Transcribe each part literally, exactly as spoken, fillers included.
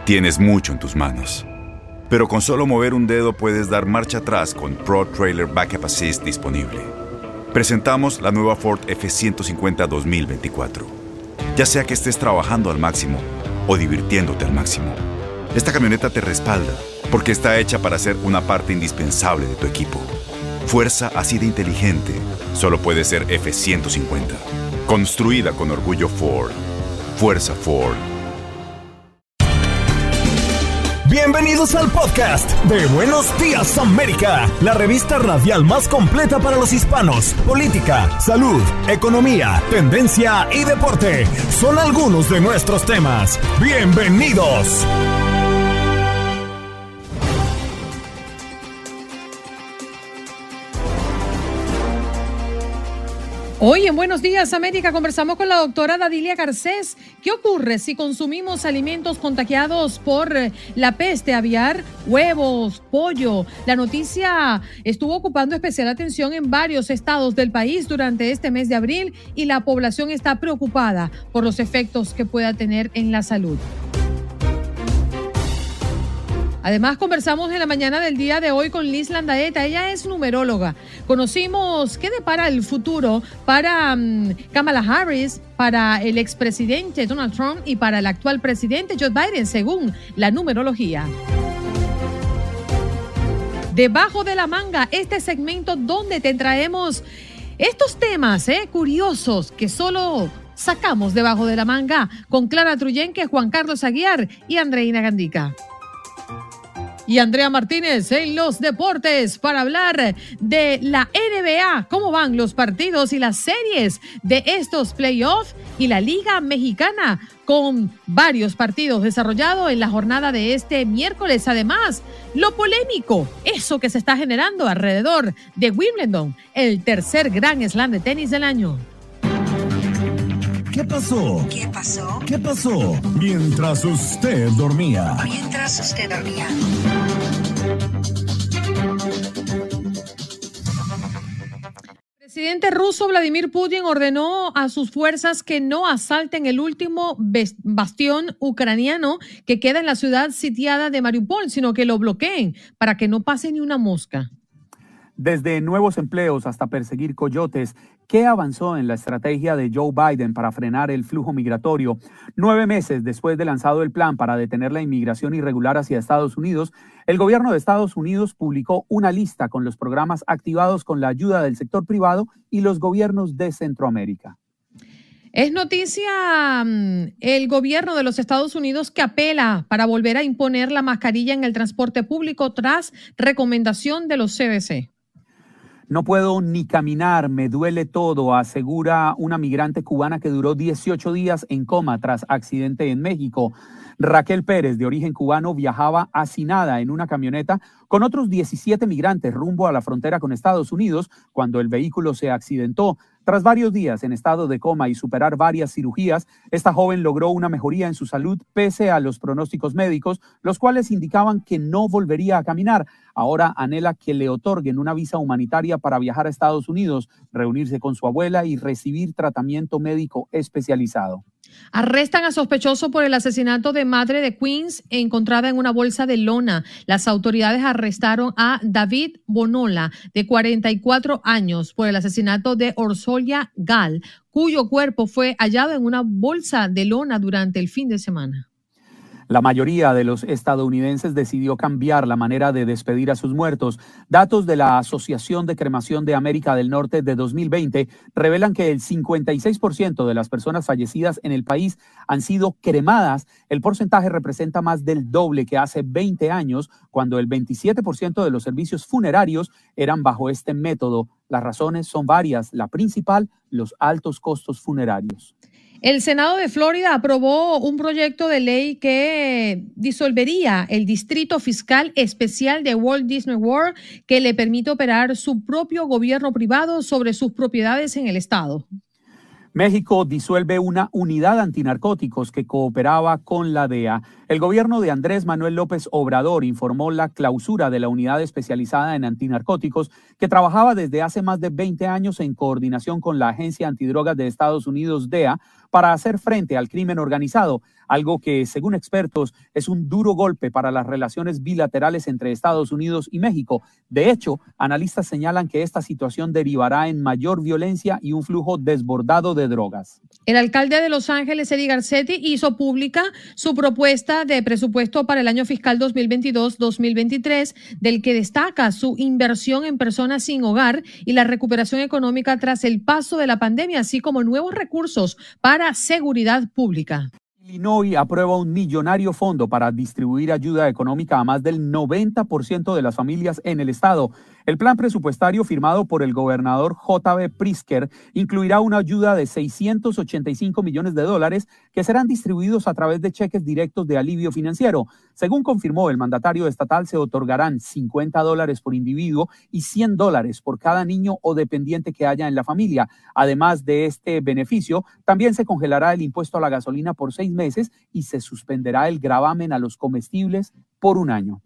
Tienes mucho en tus manos, pero con solo mover un dedo puedes dar marcha atrás con Pro Trailer Backup Assist disponible. Presentamos la nueva Ford F ciento cincuenta dos mil veinticuatro. Ya sea que estés trabajando al máximo o divirtiéndote al máximo, esta camioneta te respalda porque está hecha para ser una parte indispensable de tu equipo. Fuerza así de inteligente solo puede ser F ciento cincuenta. Construida con orgullo Ford. Fuerza Ford. Bienvenidos al podcast de Buenos Días América, la revista radial más completa para los hispanos. Política, salud, economía, tendencia y deporte son algunos de nuestros temas. Bienvenidos. Hoy en Buenos Días América conversamos con la doctora Dadilia Garcés. ¿Qué ocurre si consumimos alimentos contagiados por la peste aviar, huevos, pollo? La noticia estuvo ocupando especial atención en varios estados del país durante este mes de abril y la población está preocupada por los efectos que pueda tener en la salud. Además, conversamos en la mañana del día de hoy con Liz Landaeta. Ella es numeróloga. Conocimos qué depara el futuro para um, Kamala Harris, para el expresidente Donald Trump y para el actual presidente Joe Biden, según la numerología. Debajo de la manga, este segmento donde te traemos estos temas eh, curiosos que solo sacamos debajo de la manga con Clara Truyenque, Juan Carlos Aguiar y Andreina Gandica. Y Andrea Martínez en los deportes para hablar de la N B A, cómo van los partidos y las series de estos playoffs y la Liga Mexicana con varios partidos desarrollados en la jornada de este miércoles. Además, lo polémico, eso que se está generando alrededor de Wimbledon, el tercer gran slam de tenis del año. ¿Qué pasó? ¿Qué pasó? ¿Qué pasó? Mientras usted dormía. Mientras usted dormía. El presidente ruso Vladimir Putin ordenó a sus fuerzas que no asalten el último bastión ucraniano que queda en la ciudad sitiada de Mariupol, sino que lo bloqueen para que no pase ni una mosca. Desde nuevos empleos hasta perseguir coyotes, ¿qué avanzó en la estrategia de Joe Biden para frenar el flujo migratorio? Nueve meses después de lanzado el plan para detener la inmigración irregular hacia Estados Unidos, el gobierno de Estados Unidos publicó una lista con los programas activados con la ayuda del sector privado y los gobiernos de Centroamérica. Es noticia el gobierno de los Estados Unidos que apela para volver a imponer la mascarilla en el transporte público tras recomendación de los C D C. No puedo ni caminar, me duele todo, asegura una migrante cubana que duró dieciocho días en coma tras accidente en México. Raquel Pérez, de origen cubano, viajaba hacinada en una camioneta con otros diecisiete migrantes rumbo a la frontera con Estados Unidos cuando el vehículo se accidentó. Tras varios días en estado de coma y superar varias cirugías, esta joven logró una mejoría en su salud pese a los pronósticos médicos, los cuales indicaban que no volvería a caminar. Ahora anhela que le otorguen una visa humanitaria para viajar a Estados Unidos, reunirse con su abuela y recibir tratamiento médico especializado. Arrestan a sospechoso por el asesinato de madre de Queens encontrada en una bolsa de lona. Las autoridades arrestaron a David Bonola, de cuarenta y cuatro años, por el asesinato de Orsolia Gal, cuyo cuerpo fue hallado en una bolsa de lona durante el fin de semana. La mayoría de los estadounidenses decidió cambiar la manera de despedir a sus muertos. Datos de la Asociación de Cremación de América del Norte de dos mil veinte revelan que el cincuenta y seis por ciento de las personas fallecidas en el país han sido cremadas. El porcentaje representa más del doble que hace veinte años, cuando el veintisiete por ciento de los servicios funerarios eran bajo este método. Las razones son varias. La principal, los altos costos funerarios. El Senado de Florida aprobó un proyecto de ley que disolvería el Distrito Fiscal Especial de Walt Disney World, que le permite operar su propio gobierno privado sobre sus propiedades en el estado. México disuelve una unidad antinarcóticos que cooperaba con la D E A. El El gobierno de Andrés Manuel López Obrador informó la clausura de la unidad especializada en antinarcóticos que trabajaba desde hace más de veinte años en coordinación con la Agencia Antidrogas de Estados Unidos, D E A, para hacer frente al crimen organizado, algo que, según expertos, es un duro golpe para las relaciones bilaterales entre Estados Unidos y México. De hecho, analistas señalan que esta situación derivará en mayor violencia y un flujo desbordado de drogas. El alcalde de Los Ángeles, Eddie Garcetti, hizo pública su propuesta de presupuesto para el año fiscal dos mil veintidós dos mil veintitrés, del que destaca su inversión en personas sin hogar y la recuperación económica tras el paso de la pandemia, así como nuevos recursos para seguridad pública. Illinois aprueba un millonario fondo para distribuir ayuda económica a más del noventa por ciento de las familias en el estado. El plan presupuestario firmado por el gobernador J B Pritzker incluirá una ayuda de seiscientos ochenta y cinco millones de dólares que serán distribuidos a través de cheques directos de alivio financiero. Según confirmó el mandatario estatal, se otorgarán cincuenta dólares por individuo y cien dólares por cada niño o dependiente que haya en la familia. Además de este beneficio, también se congelará el impuesto a la gasolina por seis meses y se suspenderá el gravamen a los comestibles por un año.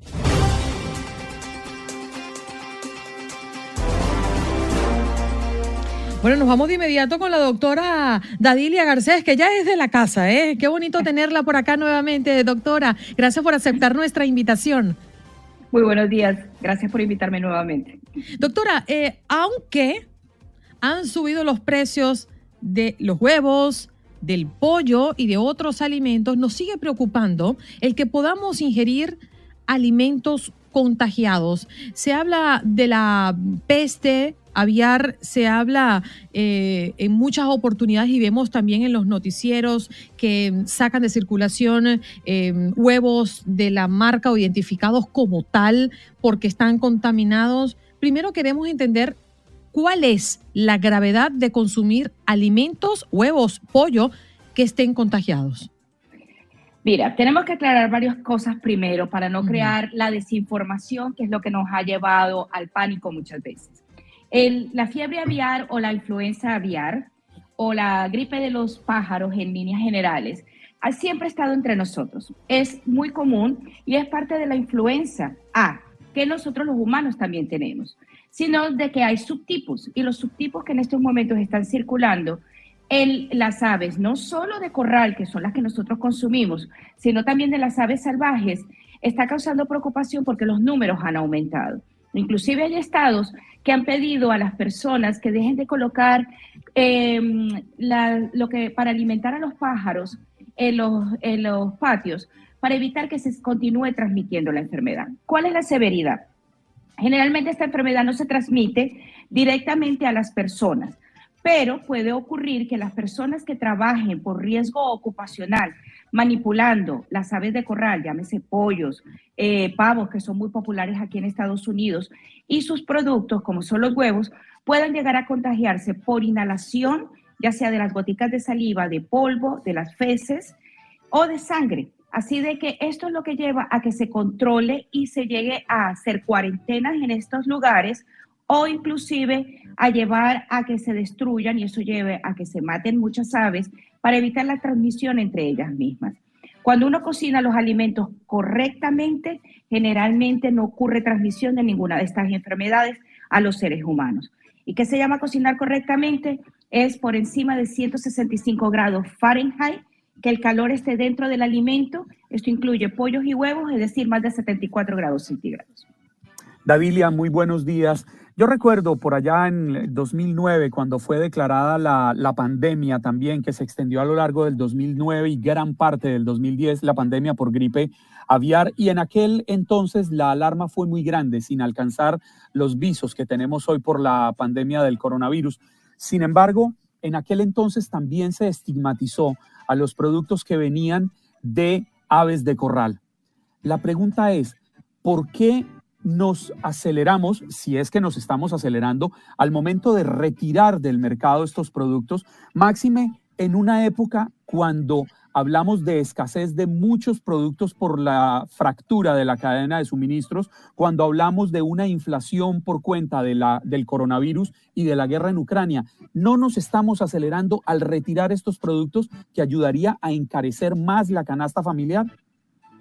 Bueno, nos vamos de inmediato con la doctora Dadilia Garcés, que ya es de la casa, ¿eh? Qué bonito tenerla por acá nuevamente, doctora. Gracias por aceptar nuestra invitación. Muy buenos días. Gracias por invitarme nuevamente. Doctora, eh, aunque han subido los precios de los huevos, del pollo y de otros alimentos, nos sigue preocupando el que podamos ingerir alimentos contagiados. Se habla de la peste aviar, se habla eh, en muchas oportunidades y vemos también en los noticieros que sacan de circulación eh, huevos de la marca o identificados como tal porque están contaminados. Primero queremos entender cuál es la gravedad de consumir alimentos, huevos, pollo que estén contagiados. Mira, tenemos que aclarar varias cosas primero para no crear la desinformación, que es lo que nos ha llevado al pánico muchas veces. El, la fiebre aviar o la influenza aviar o la gripe de los pájaros en líneas generales ha siempre estado entre nosotros. Es muy común y es parte de la influenza A, que nosotros los humanos también tenemos, sino de que hay subtipos y los subtipos que en estos momentos están circulando en las aves, no solo de corral, que son las que nosotros consumimos, sino también de las aves salvajes, está causando preocupación porque los números han aumentado. Inclusive hay estados que han pedido a las personas que dejen de colocar eh, la, lo que para alimentar a los pájaros en los, en los patios para evitar que se continúe transmitiendo la enfermedad. ¿Cuál es la severidad? Generalmente esta enfermedad no se transmite directamente a las personas, pero puede ocurrir que las personas que trabajen por riesgo ocupacional manipulando las aves de corral, llámese pollos, eh, pavos, que son muy populares aquí en Estados Unidos, y sus productos, como son los huevos, puedan llegar a contagiarse por inhalación, ya sea de las goticas de saliva, de polvo, de las feces o de sangre. Así de que esto es lo que lleva a que se controle y se llegue a hacer cuarentenas en estos lugares o inclusive a llevar a que se destruyan y eso lleve a que se maten muchas aves para evitar la transmisión entre ellas mismas. Cuando uno cocina los alimentos correctamente, generalmente no ocurre transmisión de ninguna de estas enfermedades a los seres humanos. ¿Y qué se llama cocinar correctamente? Es por encima de ciento sesenta y cinco grados Fahrenheit, que el calor esté dentro del alimento. Esto incluye pollos y huevos, es decir, más de setenta y cuatro grados centígrados. Dadilia, muy buenos días. Yo recuerdo por allá en dos mil nueve, cuando fue declarada la, la pandemia también, que se extendió a lo largo del dos mil nueve y gran parte del dos mil diez, la pandemia por gripe aviar, y en aquel entonces la alarma fue muy grande, sin alcanzar los visos que tenemos hoy por la pandemia del coronavirus. Sin embargo, en aquel entonces también se estigmatizó a los productos que venían de aves de corral. La pregunta es, ¿por qué nos aceleramos, si es que nos estamos acelerando, al momento de retirar del mercado estos productos, máxime en una época cuando hablamos de escasez de muchos productos por la fractura de la cadena de suministros, cuando hablamos de una inflación por cuenta de la, del coronavirus y de la guerra en Ucrania? ¿No nos estamos acelerando al retirar estos productos que ayudaría a encarecer más la canasta familiar?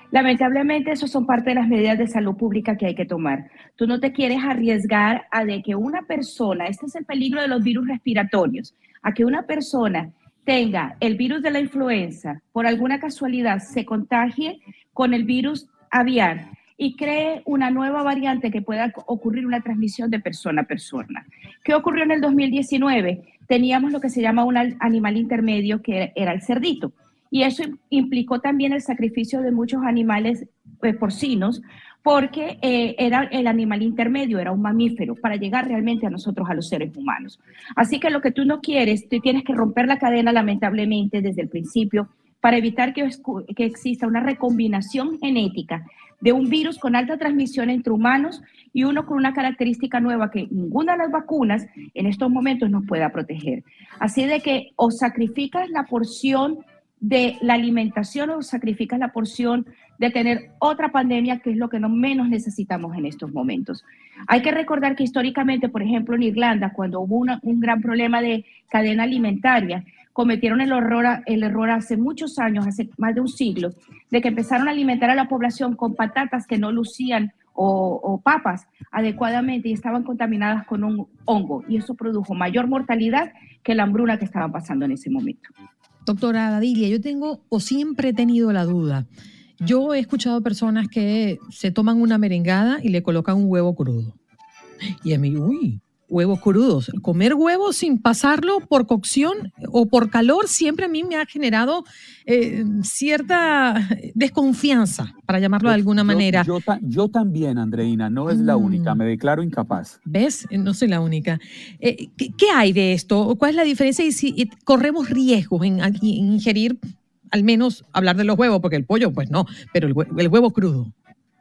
Lamentablemente, eso son parte de las medidas de salud pública que hay que tomar. Tú no te quieres arriesgar a de que una persona, este es el peligro de los virus respiratorios, a que una persona tenga el virus de la influenza, por alguna casualidad se contagie con el virus aviar y cree una nueva variante que pueda ocurrir una transmisión de persona a persona. ¿Qué ocurrió en el dos mil diecinueve? Teníamos lo que se llama un animal intermedio que era el cerdito. Y eso implicó también el sacrificio de muchos animales eh, porcinos, porque eh, era el animal intermedio, era un mamífero, para llegar realmente a nosotros, a los seres humanos. Así que lo que tú no quieres, tú tienes que romper la cadena, lamentablemente, desde el principio, para evitar que, que exista una recombinación genética de un virus con alta transmisión entre humanos y uno con una característica nueva que ninguna de las vacunas en estos momentos nos pueda proteger. Así de que o sacrificas la porción de la alimentación o sacrificas la porción de tener otra pandemia, que es lo que no menos necesitamos en estos momentos. Hay que recordar que históricamente, por ejemplo, en Irlanda, cuando hubo una, un gran problema de cadena alimentaria, cometieron el error, el error hace muchos años, hace más de un siglo, de que empezaron a alimentar a la población con patatas que no lucían o, o papas adecuadamente y estaban contaminadas con un hongo, y eso produjo mayor mortalidad que la hambruna que estaban pasando en ese momento. Doctora Dadilia, yo tengo o siempre he tenido la duda. Yo he escuchado personas que se toman una merengada y le colocan un huevo crudo. Y a mí, uy, huevos crudos. Comer huevos sin pasarlo por cocción o por calor siempre a mí me ha generado eh, cierta desconfianza, para llamarlo de alguna yo, manera. Yo, yo, yo también, Andreina, no es mm. la única, me declaro incapaz. ¿Ves? No soy la única. Eh, ¿qué, ¿Qué hay de esto? ¿Cuál es la diferencia? Y si y corremos riesgos en, en ingerir, al menos hablar de los huevos, porque el pollo, pues no, pero el, el huevo crudo.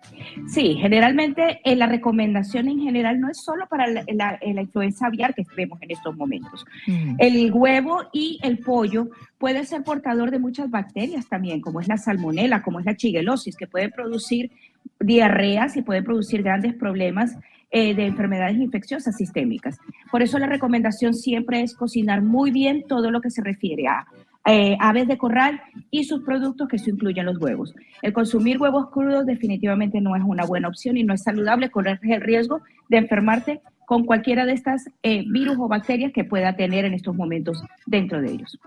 Sí, generalmente eh, la recomendación en general no es solo para la, la, la influenza aviar que vemos en estos momentos. Mm. El huevo y el pollo puede ser portador de muchas bacterias también, como es la salmonela, como es la shigellosis, que puede producir diarreas y puede producir grandes problemas eh, de enfermedades infecciosas sistémicas. Por eso la recomendación siempre es cocinar muy bien todo lo que se refiere a Eh, aves de corral y sus productos, que eso incluyen los huevos. El consumir huevos crudos definitivamente no es una buena opción y no es saludable, correr el riesgo de enfermarte con cualquiera de estas eh, virus o bacterias que pueda tener en estos momentos dentro de ellos.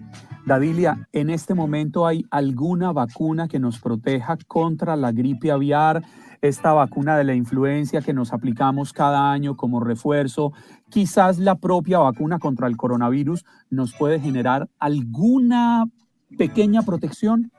Dadilia, ¿en este momento hay alguna vacuna que nos proteja contra la gripe aviar? Esta vacuna de la influenza que nos aplicamos cada año como refuerzo, quizás la propia vacuna contra el coronavirus nos puede generar alguna pequeña protección.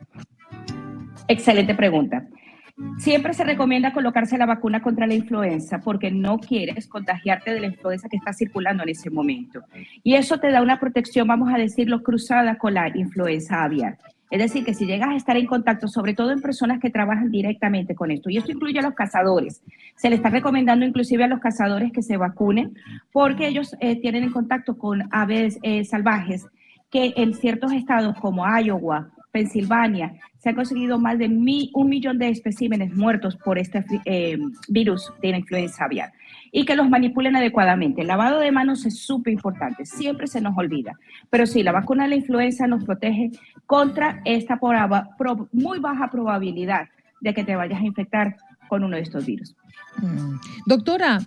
Excelente pregunta. Siempre se recomienda colocarse la vacuna contra la influenza porque no quieres contagiarte de la influenza que está circulando en ese momento. Y eso te da una protección, vamos a decirlo, cruzada con la influenza aviar. Es decir, que si llegas a estar en contacto, sobre todo en personas que trabajan directamente con esto, y esto incluye a los cazadores, se le está recomendando inclusive a los cazadores que se vacunen porque ellos eh, tienen en contacto con aves eh, salvajes que en ciertos estados como Iowa, Pensilvania, se han conseguido más de mi, un millón de especímenes muertos por este eh, virus de la influenza aviar y que los manipulen adecuadamente. El lavado de manos es súper importante, siempre se nos olvida. Pero sí, la vacuna de la influenza nos protege contra esta proba, pro, muy baja probabilidad de que te vayas a infectar con uno de estos virus. Mm. Doctora,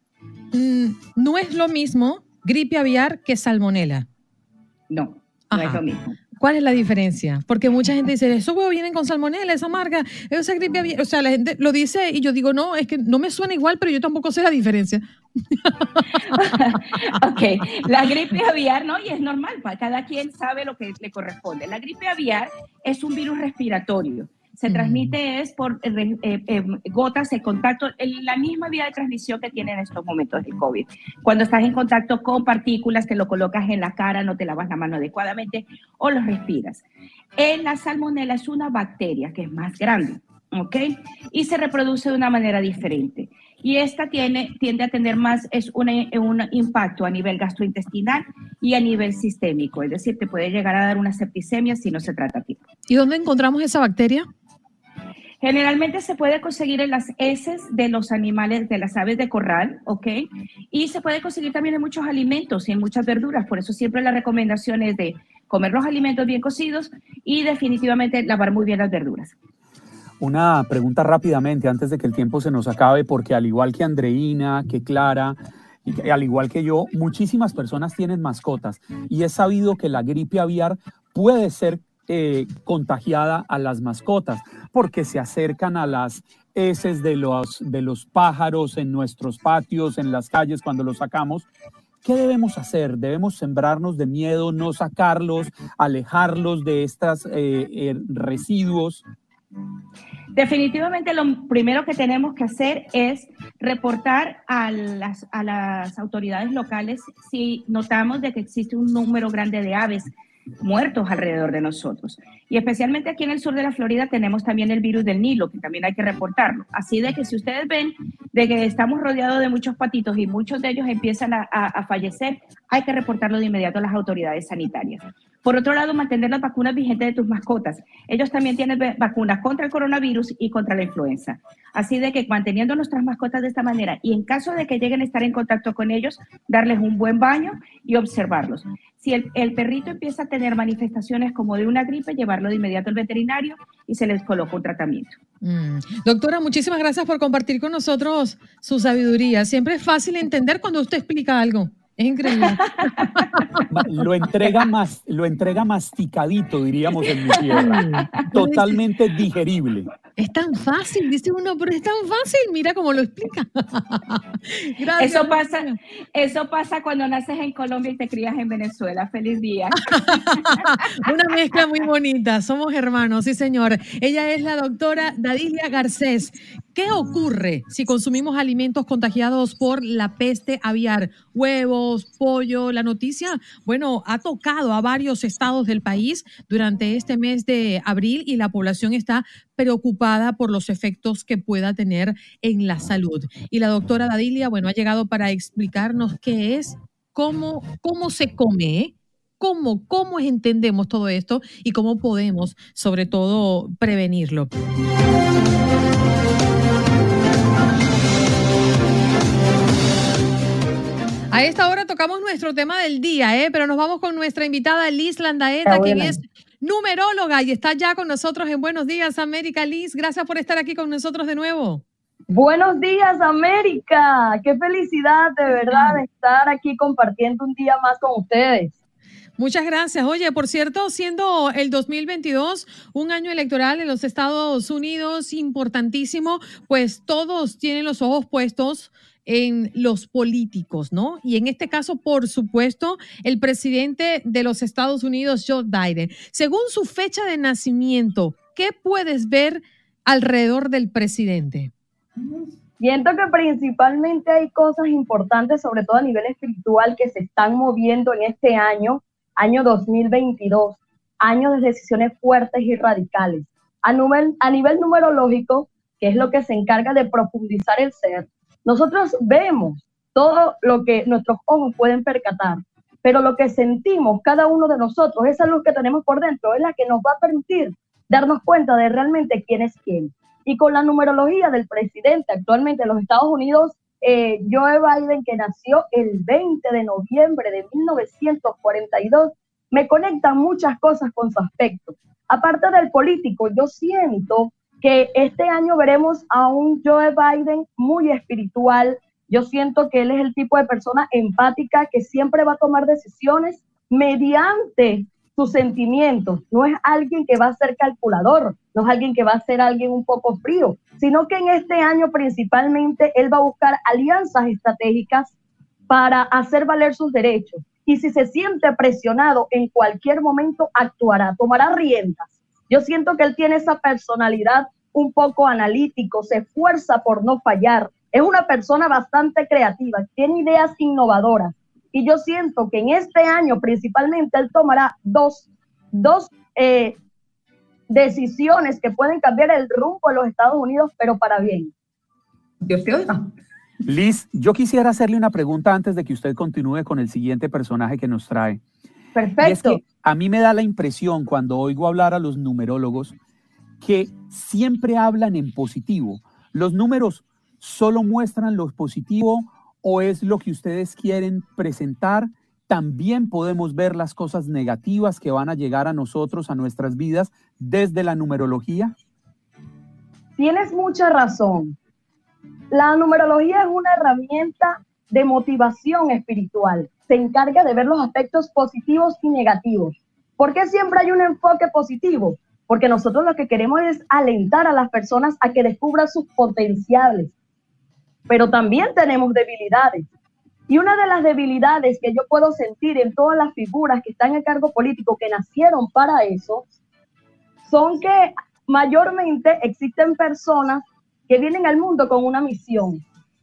mm, no es lo mismo gripe aviar que salmonela. No, no Ajá. es lo mismo. ¿Cuál es la diferencia? Porque mucha gente dice, esos huevos vienen con salmonela, esa marca, esa gripe aviar. O sea, la gente lo dice y yo digo, no, es que no me suena igual, pero yo tampoco sé la diferencia. Ok, la gripe aviar, ¿no? Y es normal, cada quien sabe lo que le corresponde. La gripe aviar es un virus respiratorio. Se transmite es por eh, eh, gotas de contacto, en la misma vía de transmisión que tiene en estos momentos de COVID. Cuando estás en contacto con partículas, te lo colocas en la cara, no te lavas la mano adecuadamente o los respiras. En la salmonela es una bacteria que es más grande, ¿ok? Y se reproduce de una manera diferente. Y esta tiene, tiende a tener más, es una, un impacto a nivel gastrointestinal y a nivel sistémico. Es decir, te puede llegar a dar una septicemia si no se trata a tiempo. ¿Y dónde encontramos esa bacteria? Generalmente se puede conseguir en las heces de los animales, de las aves de corral, ¿ok? Y se puede conseguir también en muchos alimentos y en muchas verduras. Por eso siempre la recomendación es de comer los alimentos bien cocidos y definitivamente lavar muy bien las verduras. Una pregunta rápidamente antes de que el tiempo se nos acabe, porque al igual que Andreina, que Clara, y al igual que yo, muchísimas personas tienen mascotas y es sabido que la gripe aviar puede ser eh, contagiada a las mascotas porque se acercan a las heces de los, de los pájaros en nuestros patios, en las calles cuando los sacamos. ¿Qué debemos hacer? ¿Debemos sembrarnos de miedo, no sacarlos, alejarlos de estos eh, eh, residuos? Definitivamente lo primero que tenemos que hacer es reportar a las, a las autoridades locales si notamos de que existe un número grande de aves muertos alrededor de nosotros. Y especialmente aquí en el sur de la Florida tenemos también el virus del Nilo, que también hay que reportarlo. Así de que si ustedes ven de que estamos rodeados de muchos patitos y muchos de ellos empiezan a, a, a fallecer, hay que reportarlo de inmediato a las autoridades sanitarias. Por otro lado, mantener las vacunas vigentes de tus mascotas. Ellos también tienen vacunas contra el coronavirus y contra la influenza. Así de que manteniendo nuestras mascotas de esta manera y en caso de que lleguen a estar en contacto con ellos, darles un buen baño y observarlos. Si el, el perrito empieza a tener manifestaciones como de una gripe, llevarlo de inmediato al veterinario y se les coloca un tratamiento. Mm. Doctora, muchísimas gracias por compartir con nosotros su sabiduría. Siempre es fácil entender cuando usted explica algo. Es increíble. Lo entrega, más, lo entrega masticadito, diríamos en mi tierra. Totalmente digerible. Es tan fácil, dice uno, pero es tan fácil. Mira cómo lo explica. Gracias. Eso pasa, eso pasa cuando naces en Colombia y te crías en Venezuela. Feliz día. Una mezcla muy bonita. Somos hermanos, sí, señor. Ella es la doctora Dadilia Garcés. ¿Qué ocurre si consumimos alimentos contagiados por la peste aviar? Huevos, pollo. La noticia, bueno, ha tocado a varios estados del país durante este mes de abril y la población está preocupada por los efectos que pueda tener en la salud. Y la doctora Dadilia, bueno, ha llegado para explicarnos qué es, cómo, cómo se come, ¿eh? ¿Cómo, cómo entendemos todo esto y cómo podemos, sobre todo, prevenirlo? A esta hora tocamos nuestro tema del día, ¿eh? Pero nos vamos con nuestra invitada Liz Landaeta, quien es numeróloga y está ya con nosotros en Buenos Días, América. Liz, gracias por estar aquí con nosotros de nuevo. Buenos días, América. Qué felicidad, de verdad, de estar aquí compartiendo un día más con ustedes. Muchas gracias. Oye, por cierto, siendo el dos mil veintidós un año electoral en los Estados Unidos importantísimo, pues todos tienen los ojos puestos en los políticos, ¿no? Y en este caso, por supuesto, el presidente de los Estados Unidos, Joe Biden. Según su fecha de nacimiento, ¿qué puedes ver alrededor del presidente? Siento que principalmente hay cosas importantes, sobre todo a nivel espiritual, que se están moviendo en este año, año dos mil veintidós, año de decisiones fuertes y radicales. A nivel, a nivel numerológico, que es lo que se encarga de profundizar el ser, nosotros vemos todo lo que nuestros ojos pueden percatar, pero lo que sentimos cada uno de nosotros, esa luz que tenemos por dentro, es la que nos va a permitir darnos cuenta de realmente quién es quién. Y con la numerología del presidente actualmente de los Estados Unidos, eh, Joe Biden, que nació el veinte de noviembre de mil novecientos cuarenta y dos, me conectan muchas cosas con su aspecto. Aparte del político, yo siento que este año veremos a un Joe Biden muy espiritual. Yo siento que él es el tipo de persona empática que siempre va a tomar decisiones mediante sus sentimientos. No es alguien que va a ser calculador, no es alguien que va a ser alguien un poco frío, sino que en este año principalmente él va a buscar alianzas estratégicas para hacer valer sus derechos. Y si se siente presionado en cualquier momento, actuará, tomará riendas. Yo siento que él tiene esa personalidad un poco analítico, se esfuerza por no fallar, es una persona bastante creativa, tiene ideas innovadoras. Y yo siento que en este año principalmente él tomará dos, dos eh, decisiones que pueden cambiar el rumbo de los Estados Unidos, pero para bien. Dios te oiga. Liz, yo quisiera hacerle una pregunta antes de que usted continúe con el siguiente personaje que nos trae. Perfecto. Y es que a mí me da la impresión cuando oigo hablar a los numerólogos que siempre hablan en positivo. ¿Los números solo muestran lo positivo o es lo que ustedes quieren presentar? También podemos ver las cosas negativas que van a llegar a nosotros, a nuestras vidas, desde la numerología. tienes mucha razón. La numerología es una herramienta de motivación espiritual. Se encarga de ver los aspectos positivos y negativos. ¿Por qué siempre hay un enfoque positivo? Porque nosotros lo que queremos es alentar a las personas a que descubran sus potenciales. Pero también tenemos debilidades. Y una de las debilidades que yo puedo sentir en todas las figuras que están en cargo político, que nacieron para eso, son que mayormente existen personas que vienen al mundo con una misión,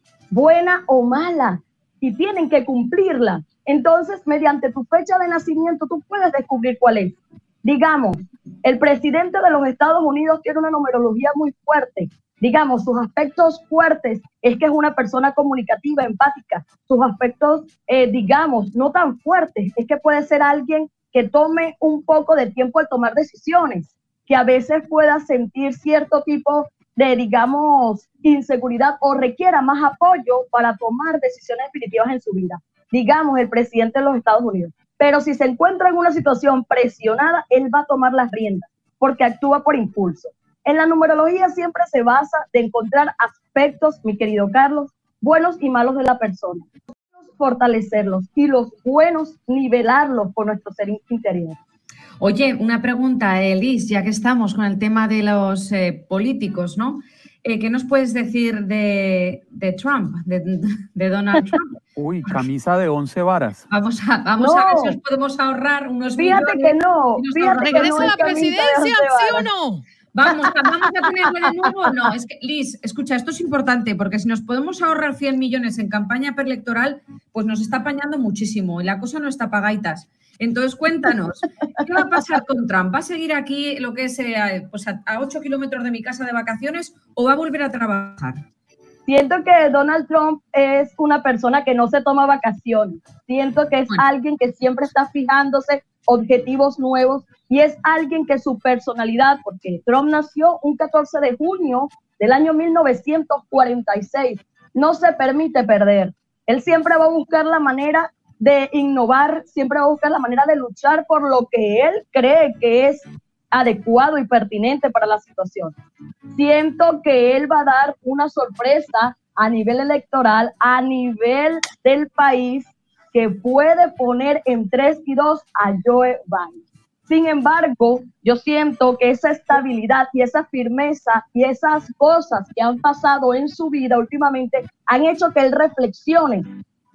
buena o mala, y tienen que cumplirla. Entonces, mediante tu fecha de nacimiento, tú puedes descubrir cuál es. Digamos, el presidente de los Estados Unidos tiene una numerología muy fuerte. Digamos, sus aspectos fuertes es que es una persona comunicativa, empática. Sus aspectos, eh, digamos, no tan fuertes, es que puede ser alguien que tome un poco de tiempo de tomar decisiones, que a veces pueda sentir cierto tipo de, digamos, inseguridad o requiera más apoyo para tomar decisiones definitivas en su vida. Digamos, el presidente de los Estados Unidos. Pero si se encuentra en una situación presionada, él va a tomar las riendas porque actúa por impulso. En la numerología siempre se basa de encontrar aspectos, mi querido Carlos, buenos y malos de la persona. Fortalecerlos y los buenos nivelarlos por nuestro ser interior. Oye, una pregunta, Elis, ya que estamos con el tema de los eh, políticos, ¿no? Eh, ¿Qué nos puedes decir de, de Trump, de, de Donald Trump? Uy, camisa de once varas. Vamos a, vamos no. a ver si os podemos ahorrar unos Fíjate millones. que no, fíjate que no ¿Regresa a la presidencia, sí o no? Vamos, vamos a tenerle de nuevo. No, es que, Liz, escucha, esto es importante porque si nos podemos ahorrar cien millones en campaña preelectoral, pues nos está apañando muchísimo y la cosa no está pagaitas. Entonces, cuéntanos, ¿qué va a pasar con Trump? ¿Va a seguir aquí lo que es eh, pues a, a ocho kilómetros de mi casa de vacaciones o va a volver a trabajar? Siento que Donald Trump es una persona que no se toma vacaciones. Siento que es bueno. alguien que siempre está fijándose objetivos nuevos y es alguien que su personalidad, porque Trump nació un catorce de junio del año mil novecientos cuarenta y seis, no se permite perder. Él siempre va a buscar la manera de innovar, siempre va a buscar la manera de luchar por lo que él cree que es adecuado y pertinente para la situación. Siento que él va a dar una sorpresa a nivel electoral, a nivel del país, que puede poner en tres y dos a Joe Biden. Sin embargo, yo siento que esa estabilidad y esa firmeza y esas cosas que han pasado en su vida últimamente han hecho que él reflexione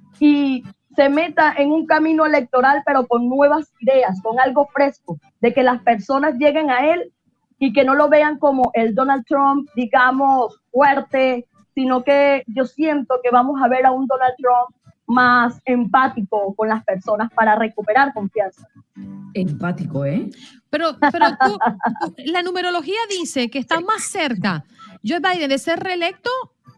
y se meta en un camino electoral, pero con nuevas ideas, con algo fresco, de que las personas lleguen a él y que no lo vean como el Donald Trump, digamos, fuerte, sino que yo siento que vamos a ver a un Donald Trump más empático con las personas para recuperar confianza. Empático, ¿eh? Pero, pero tú, tú, la numerología dice que está más cerca Joe Biden de ser reelecto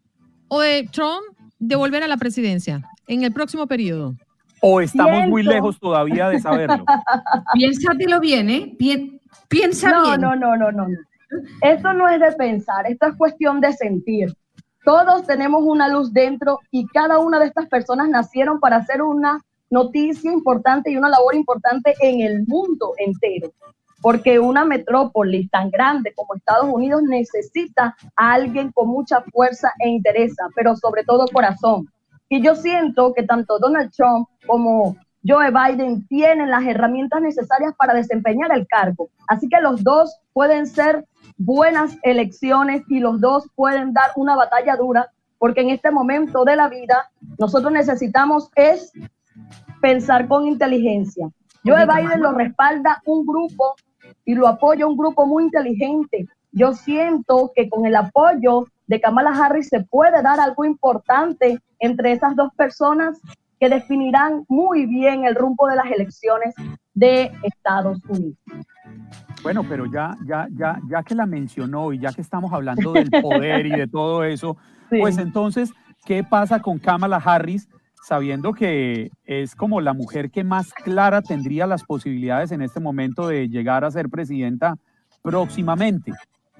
o de Trump de volver a la presidencia en el próximo periodo. O estamos Siento. muy lejos todavía de saberlo. Piénsatelo bien, ¿eh? Pi- piensa no, bien. No, no, no, no, no. Esto no es de pensar, esto es cuestión de sentir. Todos tenemos una luz dentro y cada una de estas personas nacieron para hacer una noticia importante y una labor importante en el mundo entero. Porque una metrópoli tan grande como Estados Unidos necesita a alguien con mucha fuerza e interés, pero sobre todo corazón. Y yo siento que tanto Donald Trump como Joe Biden tienen las herramientas necesarias para desempeñar el cargo. Así que los dos pueden ser buenas elecciones y los dos pueden dar una batalla dura, porque en este momento de la vida nosotros necesitamos es pensar con inteligencia. Joe Biden lo respalda un grupo y lo apoya un grupo muy inteligente. Yo siento que con el apoyo de Kamala Harris se puede dar algo importante entre esas dos personas que definirán muy bien el rumbo de las elecciones de Estados Unidos. Bueno, pero ya, ya, ya, ya que la mencionó y ya que estamos hablando del poder y de todo eso, sí. Pues entonces, ¿qué pasa con Kamala Harris, sabiendo que es como la mujer que más clara tendría las posibilidades en este momento de llegar a ser presidenta próximamente?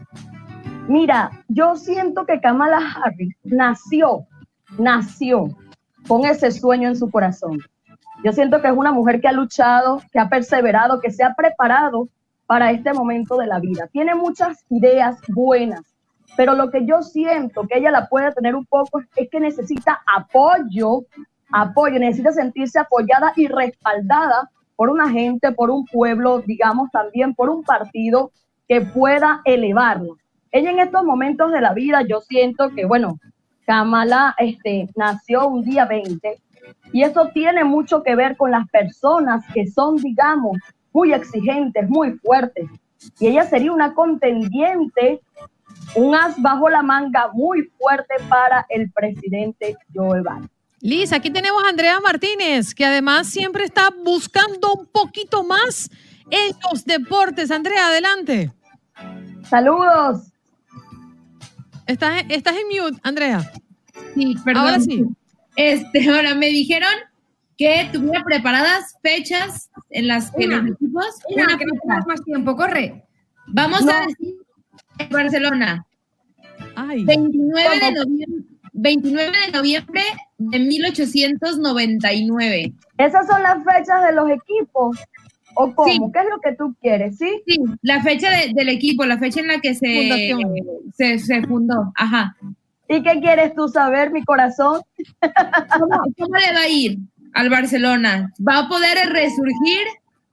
Mira, yo siento que Kamala Harris nació, nació con ese sueño en su corazón. Yo siento que es una mujer que ha luchado, que ha perseverado, que se ha preparado para este momento de la vida. Tiene muchas ideas buenas, pero lo que yo siento que ella la puede tener un poco es que necesita apoyo, apoyo, necesita sentirse apoyada y respaldada por una gente, por un pueblo, digamos también por un partido que pueda elevarla. Ella en estos momentos de la vida, yo siento que, bueno, Kamala este, nació un día veinte y eso tiene mucho que ver con las personas que son, digamos, muy exigentes, muy fuertes. Y ella sería una contendiente, un as bajo la manga muy fuerte para el presidente Joe Biden. Liz, aquí tenemos a Andrea Martínez, que además siempre está buscando un poquito más en los deportes. Andrea, adelante. Saludos. Estás, estás en mute, Andrea. Sí, perdón. Ahora sí. Este, ahora me dijeron que tuviera preparadas fechas en las que Una, los equipos... Una, una que no fecha. tenemos más tiempo, corre. Vamos No. a decir Barcelona. Ay. veintinueve de noviembre, veintinueve de noviembre de mil ochocientos noventa y nueve. ¿Esas son las fechas de los equipos? ¿O cómo? Sí. ¿Qué es lo que tú quieres? ¿Sí? Sí, la fecha de- del equipo, la fecha en la que se, Fundación. se, se fundó. Ajá. ¿Y qué quieres tú saber, mi corazón? ¿Cómo, cómo le va a ir al Barcelona? ¿Va a poder resurgir?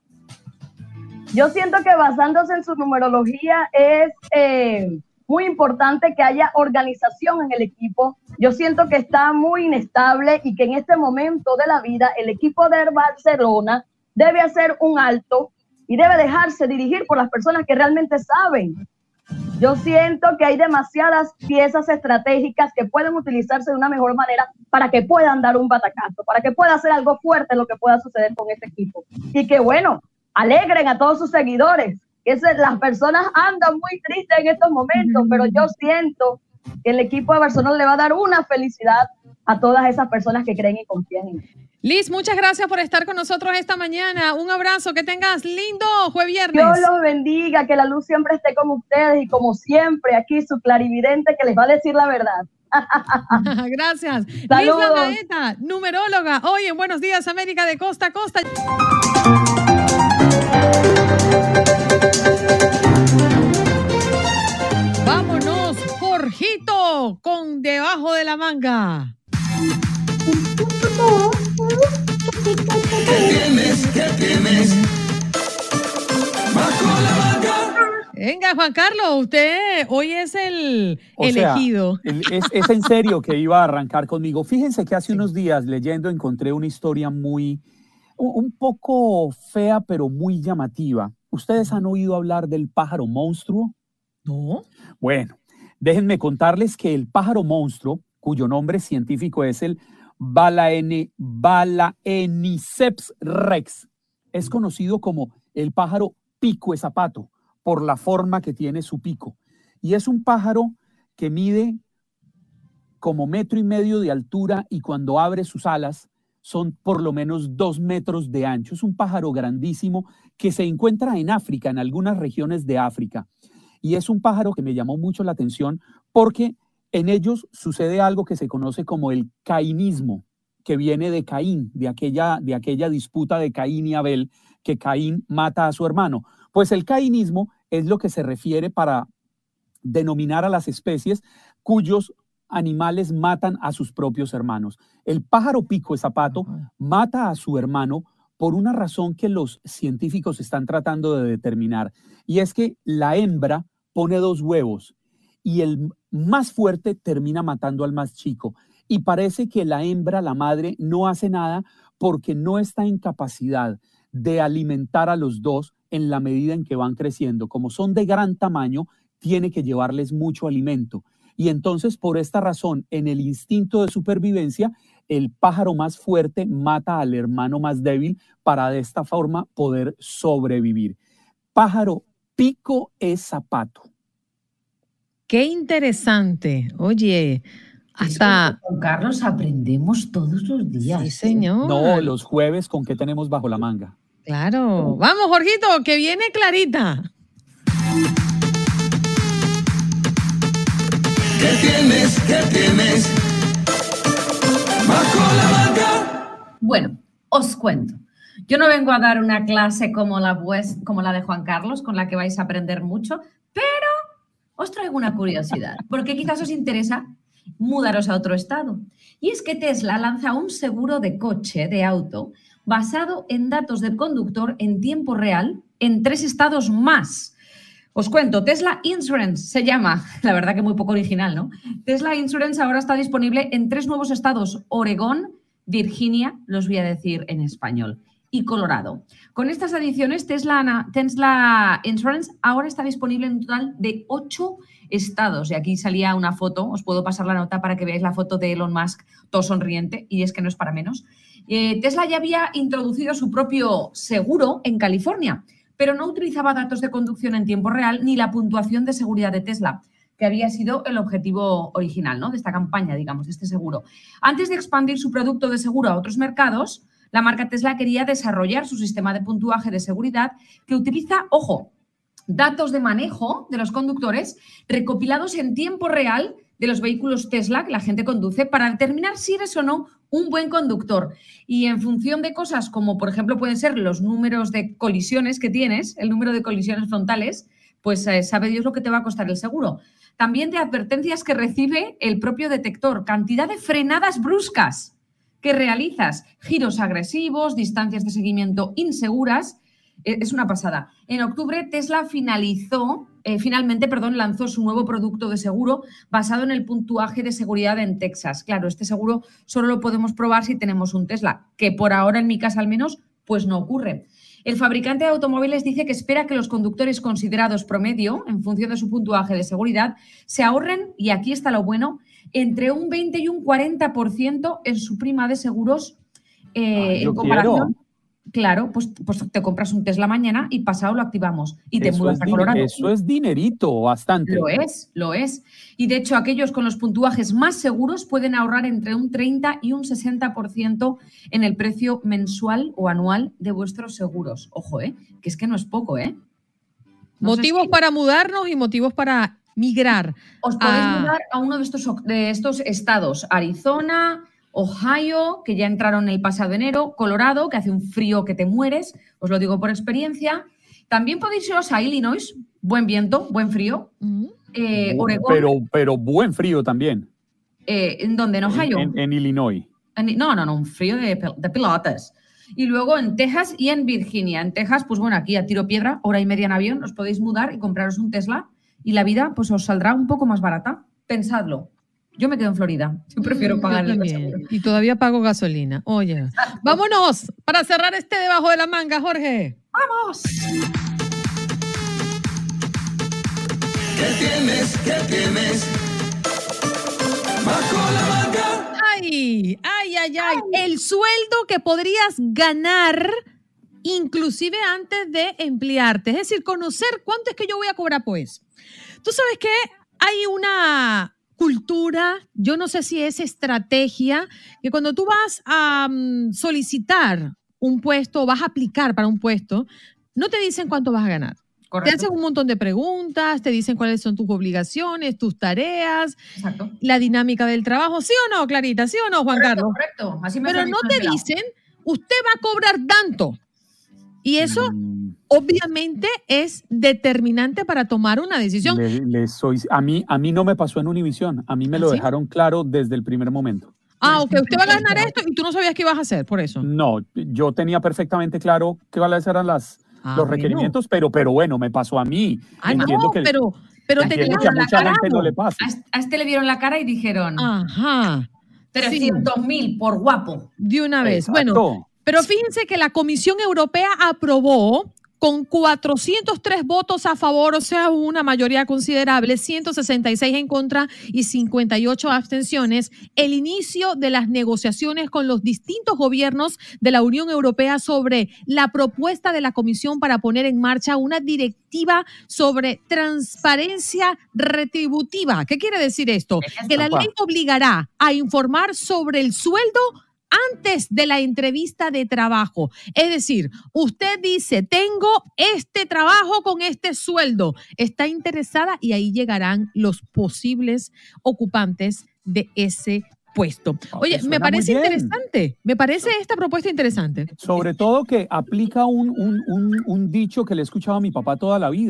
Yo siento que basándose en su numerología es eh, muy importante que haya organización en el equipo. Yo siento que está muy inestable y que en este momento de la vida el equipo de Barcelona debe hacer un alto y debe dejarse dirigir por las personas que realmente saben. Yo siento que hay demasiadas piezas estratégicas que pueden utilizarse de una mejor manera para que puedan dar un batacazo, para que pueda hacer algo fuerte lo que pueda suceder con este equipo. Y que bueno, alegren a todos sus seguidores. Que ese- las personas andan muy tristes en estos momentos, pero yo siento que el equipo de Barcelona le va a dar una felicidad a todas esas personas que creen y confían en él. Liz, muchas gracias por estar con nosotros esta mañana. Un abrazo, que tengas lindo jueves viernes. Dios los bendiga, que la luz siempre esté con ustedes y como siempre aquí su clarividente que les va a decir la verdad. Gracias. Saludos. Liz Landaeta, numeróloga, hoy en Buenos Días América de Costa a Costa. Vámonos, Jorgito, con Debajo de la Manga. Venga, Juan Carlos, usted hoy es el O sea, elegido. el- es, es en serio que iba a arrancar conmigo. Fíjense que hace unos días leyendo encontré una historia muy, un un poco fea, pero muy llamativa. ¿Ustedes han oído hablar del pájaro monstruo? No. Bueno, déjenme contarles que el pájaro monstruo, cuyo nombre científico es el Balaene, Balaeniceps rex, es conocido como el pájaro pico de zapato por la forma que tiene su pico. Y es un pájaro que mide como metro y medio de altura y cuando abre sus alas son por lo menos dos metros de ancho. Es un pájaro grandísimo que se encuentra en África, en algunas regiones de África. Y es un pájaro que me llamó mucho la atención porque en ellos sucede algo que se conoce como el cainismo, que viene de Caín, de aquella, de aquella disputa de Caín y Abel, que Caín mata a su hermano. Pues el cainismo es lo que se refiere para denominar a las especies cuyos animales matan a sus propios hermanos. El pájaro pico de zapato mata a su hermano por una razón que los científicos están tratando de determinar, y es que la hembra pone dos huevos y el más fuerte termina matando al más chico. Y parece que la hembra, la madre, no hace nada porque no está en capacidad de alimentar a los dos en la medida en que van creciendo. Como son de gran tamaño, tiene que llevarles mucho alimento. Y entonces, por esta razón, en el instinto de supervivencia, el pájaro más fuerte mata al hermano más débil para de esta forma poder sobrevivir. Pájaro pico es zapato. Qué interesante. Oye, hasta... Con Carlos aprendemos todos los días. Sí, señor. No, los jueves, ¿con qué tenemos bajo la manga? Claro. Vamos, Jorgito, que viene clarita. ¿Qué tienes? ¿Qué tienes? Bajo la manga. Bueno, os cuento. Yo no vengo a dar una clase como la, pues, como la de Juan Carlos, con la que vais a aprender mucho, pero os traigo una curiosidad, porque quizás os interesa mudaros a otro estado. Y es que Tesla lanza un seguro de coche, de auto, basado en datos del conductor en tiempo real en tres estados más. Os cuento, Tesla Insurance se llama, la verdad que muy poco original, ¿no? Tesla Insurance ahora está disponible en tres nuevos estados, Oregón, Virginia, los voy a decir en español, y Colorado. Con estas adiciones, Tesla, Tesla Insurance ahora está disponible en un total de ocho estados. Y aquí salía una foto, os puedo pasar la nota para que veáis la foto de Elon Musk, todo sonriente, y es que no es para menos. Eh, Tesla ya había introducido su propio seguro en California, pero no utilizaba datos de conducción en tiempo real ni la puntuación de seguridad de Tesla, que había sido el objetivo original, ¿no?, de esta campaña, digamos, de este seguro. Antes de expandir su producto de seguro a otros mercados, la marca Tesla quería desarrollar su sistema de puntuaje de seguridad que utiliza, ojo, datos de manejo de los conductores recopilados en tiempo real de los vehículos Tesla que la gente conduce para determinar si eres o no un buen conductor. Y en función de cosas como, por ejemplo, pueden ser los números de colisiones que tienes, el número de colisiones frontales, pues eh, sabe Dios lo que te va a costar el seguro. También de advertencias que recibe el propio detector, cantidad de frenadas bruscas que realizas, giros agresivos, distancias de seguimiento inseguras. Es una pasada. En octubre, Tesla finalizó, eh, finalmente, perdón, lanzó su nuevo producto de seguro basado en el puntuaje de seguridad en Texas. Claro, este seguro solo lo podemos probar si tenemos un Tesla, que por ahora, en mi casa al menos, pues no ocurre. El fabricante de automóviles dice que espera que los conductores considerados promedio, en función de su puntuaje de seguridad, se ahorren, y aquí está lo bueno, entre un veinte y un cuarenta por ciento en su prima de seguros eh, ah, yo en comparación. Quiero. Claro, pues, pues te compras un Tesla mañana y pasado lo activamos y te Eso mudas es a din- Colorado. Eso es dinerito, bastante. Lo es, lo es. Y de hecho, aquellos con los puntuajes más seguros pueden ahorrar entre un treinta y un sesenta por ciento en el precio mensual o anual de vuestros seguros. Ojo, ¿eh? Que es que no es poco, ¿eh? No sé Motivos si para mudarnos y motivos para migrar. os podéis Ah. mudar a uno de estos, de estos estados. Arizona, Ohio, que ya entraron el pasado enero, Colorado, que hace un frío que te mueres, os lo digo por experiencia. También podéis iros a Illinois, buen viento, buen frío. Ujú. Eh, Bu- Oregón, pero, pero buen frío también. eh, ¿en dónde? ¿En Ohio? En, en Illinois. En- No, no, no, un frío de, pel- de pilotas. Y luego en Texas y en Virginia. En Texas, pues bueno, aquí a tiro piedra, hora y media en avión, os podéis mudar y compraros un Tesla y la vida pues os saldrá un poco más barata. Pensadlo. Yo me quedo en Florida. Yo prefiero pagar Yo el también. seguro. Y todavía pago gasolina. Oye, vámonos para cerrar este debajo de la manga, Jorge. ¡Vamos! ¿Qué tienes? ¿Qué tienes? Bajo la manga. Ay, ay, ay, ay. El sueldo que podrías ganar inclusive antes de emplearte. Es decir, conocer cuánto es que yo voy a cobrar, pues. Tú sabes que hay una cultura, yo no sé si es estrategia, que cuando tú vas a um, solicitar un puesto o vas a aplicar para un puesto, no te dicen cuánto vas a ganar. Correcto. Te hacen un montón de preguntas, te dicen cuáles son tus obligaciones, tus tareas, Exacto. la dinámica del trabajo. ¿Sí o no, Clarita? ¿Sí o no, Juan Correcto, Carlos? correcto. Así me Pero fue no te cancelado. dicen, usted va a cobrar tanto. Y eso Mm, obviamente es determinante para tomar una decisión. le- le soy, a, mí, a mí no me pasó en Univisión. A mí me lo ¿Ah, sí? dejaron claro desde el primer momento. Ah, ok, usted va a ganar esto y tú no sabías qué ibas a hacer, por eso. No, yo tenía perfectamente claro cuáles eran las, Ah, los bueno. requerimientos, pero, pero bueno, me pasó a mí. Ah, Entiendo no, que, pero, pero te entiendo tenían que a la mucha cara, gente no le pasa. A este- a este le vieron la cara y dijeron Ajá. trescientos mil por guapo. De una vez. Exacto. Bueno, pero fíjense que la Comisión Europea aprobó con cuatrocientos tres votos a favor, o sea, una mayoría considerable, ciento sesenta y seis en contra y cincuenta y ocho abstenciones, el inicio de las negociaciones con los distintos gobiernos de la Unión Europea sobre la propuesta de la Comisión para poner en marcha una directiva sobre transparencia retributiva. ¿Qué quiere decir esto? Que la ley obligará a informar sobre el sueldo antes de la entrevista de trabajo. Es decir, usted dice, tengo este trabajo con este sueldo. Está interesada y ahí llegarán los posibles ocupantes de ese puesto. Oh, Oye, suena me muy parece bien. interesante. Me parece esta propuesta interesante. Sobre todo que aplica un, un, un, un dicho que le he escuchado a mi papá toda la vida.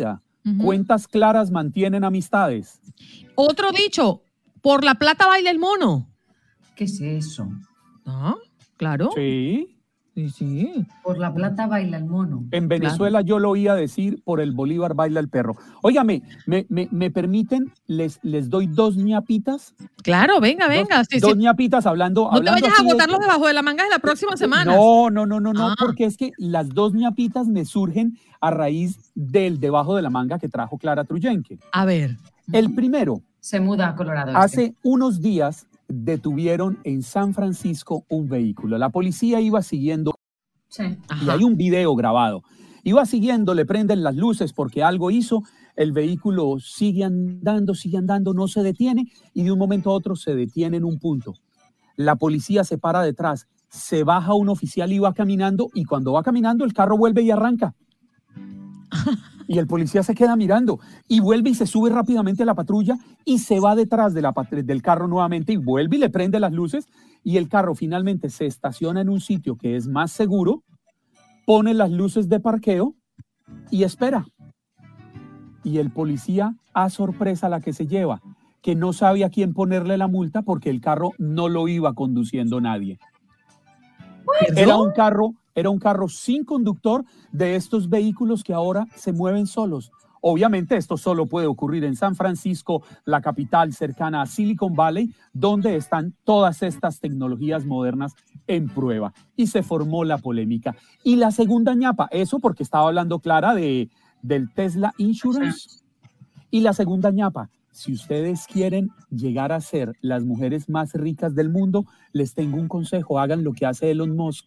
Ujú. Cuentas claras mantienen amistades. Otro dicho, por la plata baila el mono. ¿Qué es eso? Ah, claro. Sí. Sí, sí. Por la plata baila el mono. En Venezuela yo lo oía decir, por el Bolívar baila el perro. Óigame, ¿me, me, me permiten? Les, les doy dos ñapitas. Claro, venga, venga. Dos, Sí, dos sí. ñapitas hablando. No te hablando vayas a así de- botarlos debajo de la manga de la próxima semana. No, no, no, no, no, Ah. porque es que las dos ñapitas me surgen a raíz del debajo de la manga que trajo Clara Truyenque. A ver. El primero, Se muda a Colorado. hace este. unos días detuvieron en San Francisco un vehículo. La policía iba siguiendo Sí. y Ajá. hay un video grabado. Iba siguiendo, le prenden las luces porque algo hizo, el vehículo sigue andando, sigue andando, no se detiene y de un momento a otro se detiene en un punto. La policía se para detrás, se baja un oficial y va caminando y cuando va caminando el carro vuelve y arranca. Y el policía se queda mirando y vuelve y se sube rápidamente a la patrulla y se va detrás de la pat- del carro nuevamente y vuelve y le prende las luces y el carro finalmente se estaciona en un sitio que es más seguro, pone las luces de parqueo y espera. Y el policía, a sorpresa la que se lleva, que no sabe a quién ponerle la multa porque el carro no lo iba conduciendo nadie. Era un carro, era un carro sin conductor de estos vehículos que ahora se mueven solos. Obviamente esto solo puede ocurrir en San Francisco, la capital cercana a Silicon Valley, donde están todas estas tecnologías modernas en prueba. Y se formó la polémica. Y la segunda ñapa, eso porque estaba hablando Clara de, del Tesla Insurance. Y la segunda ñapa, si ustedes quieren llegar a ser las mujeres más ricas del mundo, les tengo un consejo, hagan lo que hace Elon Musk.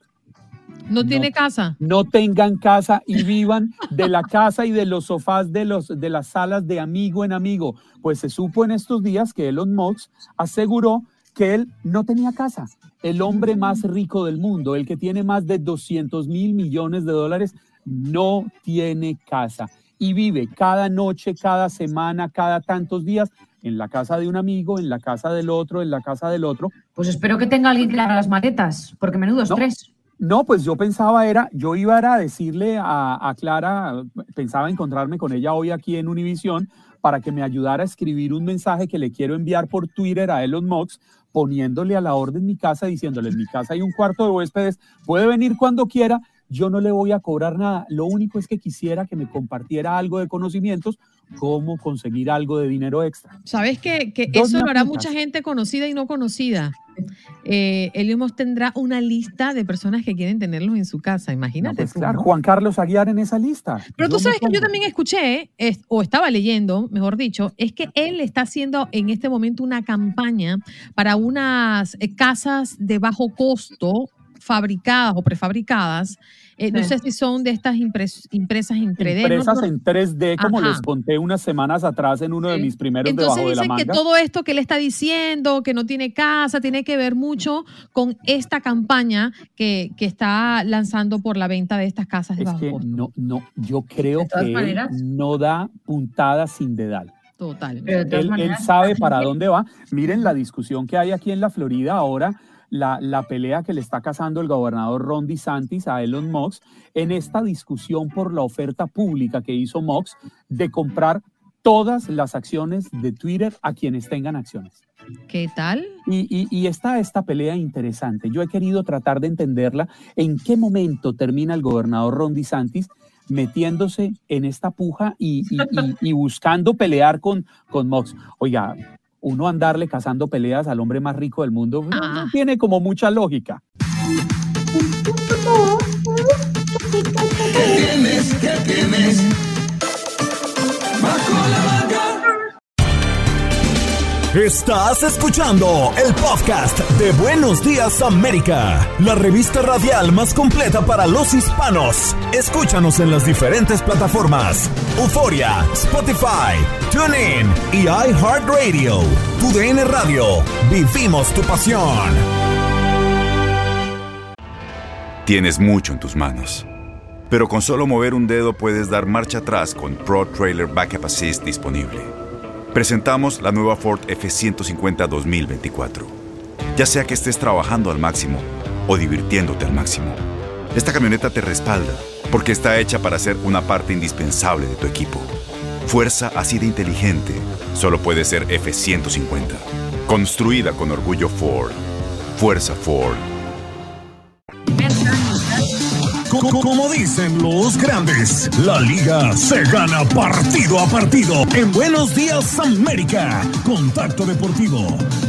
No tiene No. casa. No tengan casa y vivan de la casa y de los sofás de, los, de las salas de amigo en amigo. Pues se supo en estos días que Elon Musk aseguró que él no tenía casa. El hombre más rico del mundo, el que tiene más de doscientos mil millones de dólares, no tiene casa. Y vive cada noche, cada semana, cada tantos días en la casa de un amigo, en la casa del otro, en la casa del otro. Pues espero que tenga alguien que le haga las maletas, porque menudo No. estrés. No, pues yo pensaba era, yo iba a decirle a, a Clara, pensaba encontrarme con ella hoy aquí en Univisión para que me ayudara a escribir un mensaje que le quiero enviar por Twitter a Elon Musk, poniéndole a la orden mi casa, diciéndole, en mi casa hay un cuarto de huéspedes, puede venir cuando quiera, yo no le voy a cobrar nada, lo único es que quisiera que me compartiera algo de conocimientos, cómo conseguir algo de dinero extra. ¿Sabes que, que Dos eso lo hará ñapitas. mucha gente conocida y no conocida? Eh, Elon Musk tendrá una lista de personas que quieren tenerlos en su casa, No, imagínate. pues tú, claro, ¿no? Juan Carlos Aguiar en esa lista. Pero tú Yo me sabes que yo pongo. también escuché, es- o estaba leyendo, mejor dicho, es que él está haciendo en este momento una campaña para unas eh, casas de bajo costo fabricadas o prefabricadas. Eh, No Sí. sé si son de estas impres- impresas en tres D. ¿no? Impresas No- en tres D, como Ajá. les conté unas semanas atrás en uno de Sí. mis primeros Entonces debajo de la dicen que manga. todo esto que él está diciendo, que no tiene casa, tiene que ver mucho con esta campaña que, que está lanzando por la venta de estas casas de Es bajo que costo. no, no, yo creo De todas que él maneras. no da puntada sin dedal. Total. Pero de todas Él, él maneras, sabe la para gente- dónde va. Miren la discusión que hay aquí en la Florida ahora, la, la pelea que le está cazando el gobernador Ron DeSantis a Elon Musk en esta discusión por la oferta pública que hizo Musk de comprar todas las acciones de Twitter a quienes tengan acciones. ¿Qué tal? Y, y, y está esta pelea interesante. Yo he querido tratar de entenderla. ¿En qué momento termina el gobernador Ron DeSantis metiéndose en esta puja y, y, y, y buscando pelear con, con Musk? Oiga, uno andarle cazando peleas al hombre más rico del mundo no, Ah. no tiene como mucha lógica. ¿Qué tienes? ¿Qué tienes? Bajo la manga. Estás escuchando el podcast de Buenos Días América, la revista radial más completa para los hispanos. Escúchanos en las diferentes plataformas: Euforia, Spotify, TuneIn y iHeartRadio. Tu D N Radio. Vivimos tu pasión. Tienes mucho en tus manos, pero con solo mover un dedo puedes dar marcha atrás con Pro Trailer Backup Assist disponible. Presentamos la nueva Ford F ciento cincuenta dos mil veinticuatro. Ya sea que estés trabajando al máximo o divirtiéndote al máximo, esta camioneta te respalda porque está hecha para ser una parte indispensable de tu equipo. Fuerza así de inteligente solo puede ser F ciento cincuenta. Construida con orgullo Ford. Fuerza Ford. Co- Como dicen los grandes, la liga se gana partido a partido. En Buenos Días América, Contacto Deportivo.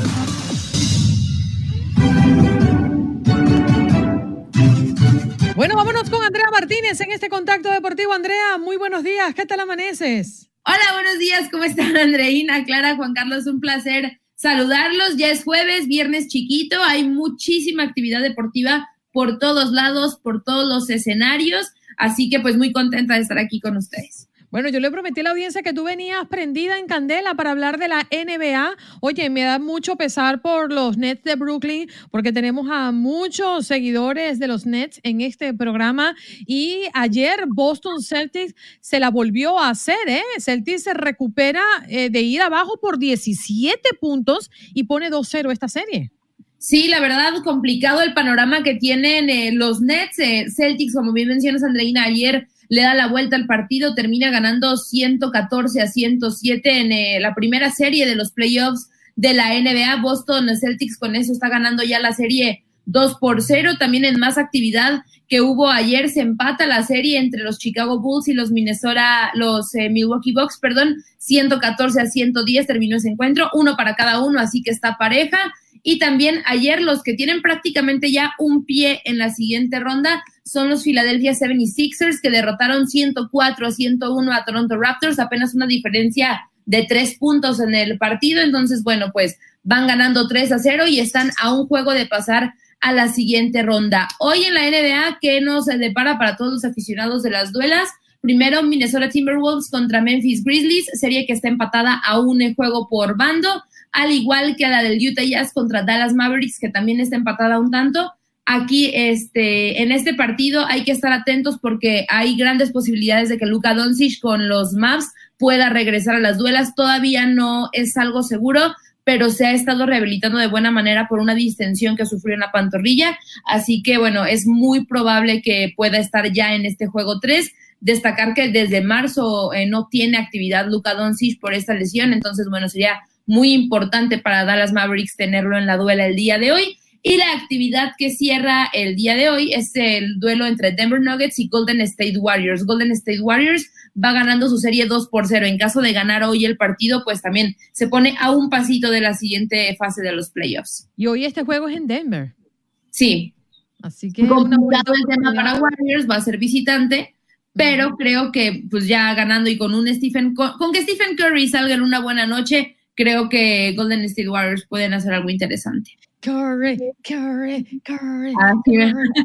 Bueno, vámonos con Andrea Martínez en este Contacto Deportivo. Andrea, muy buenos días. ¿Qué tal amaneces? Hola, buenos días. ¿Cómo están, Andreina, Clara, Juan Carlos? Un placer saludarlos. Ya es jueves, viernes chiquito. Hay muchísima actividad deportiva por todos lados, por todos los escenarios. Así que pues muy contenta de estar aquí con ustedes. Bueno, yo le prometí a la audiencia que tú venías prendida en candela para hablar de la N B A. Oye, me da mucho pesar por los Nets de Brooklyn, porque tenemos a muchos seguidores de los Nets en este programa. Y ayer Boston Celtics se la volvió a hacer, ¿eh? Celtics se recupera eh, de ir abajo por diecisiete puntos y pone dos cero esta serie. Sí, la verdad, complicado el panorama que tienen eh, los Nets. Eh, Celtics, como bien mencionas, Andreina, ayer le da la vuelta al partido, termina ganando ciento catorce a ciento siete en eh, la primera serie de los playoffs de la N B A. Boston Celtics con eso está ganando ya la serie dos por cero. También en más actividad que hubo ayer se empata la serie entre los Chicago Bulls y los Minnesota, los eh, Milwaukee Bucks, perdón, ciento catorce a ciento diez terminó ese encuentro, uno para cada uno, así que está pareja. Y también ayer los que tienen prácticamente ya un pie en la siguiente ronda son los Philadelphia setenta y seis ers, que derrotaron ciento cuatro a ciento uno a Toronto Raptors, apenas una diferencia de tres puntos en el partido. Entonces, bueno, pues van ganando tres a cero y están a un juego de pasar a la siguiente ronda. Hoy en la N B A, ¿qué nos depara para todos los aficionados de las duelas? Primero, Minnesota Timberwolves contra Memphis Grizzlies, serie que está empatada a un juego por bando, al igual que la del Utah Jazz contra Dallas Mavericks, que también está empatada un tanto. Aquí, este, en este partido hay que estar atentos porque hay grandes posibilidades de que Luka Doncic con los Mavs pueda regresar a las duelas. Todavía no es algo seguro, pero se ha estado rehabilitando de buena manera por una distensión que sufrió en la pantorrilla. Así que, bueno, es muy probable que pueda estar ya en este juego tres. Destacar que desde marzo eh, no tiene actividad Luka Doncic por esta lesión. Entonces, bueno, sería muy importante para Dallas Mavericks tenerlo en la duela el día de hoy. Y la actividad que cierra el día de hoy es el duelo entre Denver Nuggets y Golden State Warriors. Golden State Warriors va ganando su serie dos por cero. En caso de ganar hoy el partido, pues también se pone a un pasito de la siguiente fase de los playoffs. Y hoy este juego es en Denver. Sí. Así que complicado el tema para Warriors, va a ser visitante, pero uh-huh. creo que pues ya ganando y con un Stephen, con, con que Stephen Curry salga en una buena noche, creo que Golden State Warriors pueden hacer algo interesante. Curry, Curry, Curry. Ah, sí.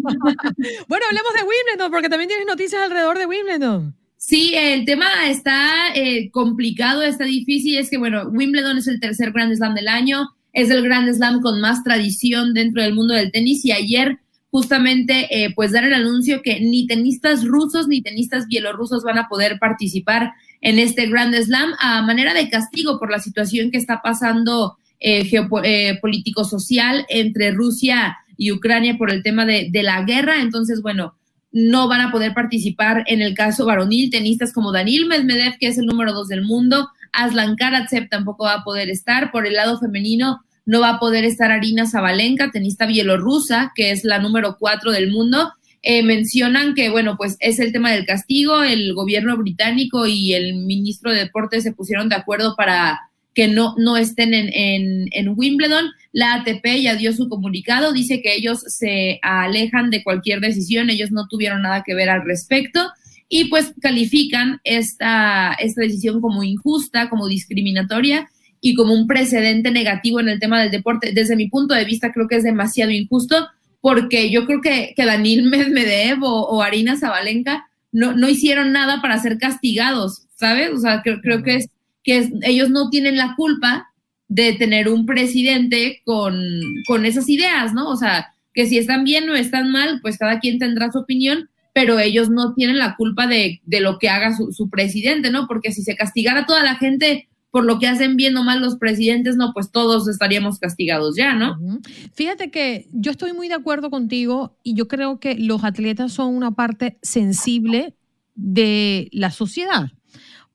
Bueno, hablemos de Wimbledon, porque también tienes noticias alrededor de Wimbledon. Sí, el tema está eh, complicado, está difícil. Es que, bueno, Wimbledon es el tercer Grand Slam del año, es el Grand Slam con más tradición dentro del mundo del tenis, y ayer justamente eh, pues dar el anuncio que ni tenistas rusos ni tenistas bielorrusos van a poder participar en este Grand Slam a manera de castigo por la situación que está pasando eh, geopolítico-social eh, entre Rusia y Ucrania por el tema de, de la guerra. Entonces, bueno, no van a poder participar en el caso varonil tenistas como Daniil Medvedev, que es el número dos del mundo, Aslan Karatsev tampoco va a poder estar. Por el lado femenino no va a poder estar Arina Sabalenka, tenista bielorrusa, que es la número cuatro del mundo. Eh, mencionan que, bueno, pues es el tema del castigo. El gobierno británico y el ministro de Deportes se pusieron de acuerdo para que no, no estén en, en, en Wimbledon. La A T P ya dio su comunicado, dice que ellos se alejan de cualquier decisión, ellos no tuvieron nada que ver al respecto, y pues califican esta, esta decisión como injusta, como discriminatoria y como un precedente negativo en el tema del deporte. Desde mi punto de vista creo que es demasiado injusto, porque yo creo que, que Daniil Medvedev o, o Arina Sabalenka no, no hicieron nada para ser castigados, ¿sabes? O sea, creo, creo que, es, que es, ellos no tienen la culpa de tener un presidente con, con esas ideas, ¿no? O sea, que si están bien o están mal, pues cada quien tendrá su opinión, pero ellos no tienen la culpa de, de lo que haga su, su presidente, ¿no? Porque si se castigara a toda la gente por lo que hacen bien o mal los presidentes, no, pues todos estaríamos castigados ya, ¿no? Uh-huh. Fíjate que yo estoy muy de acuerdo contigo, y yo creo que los atletas son una parte sensible de la sociedad,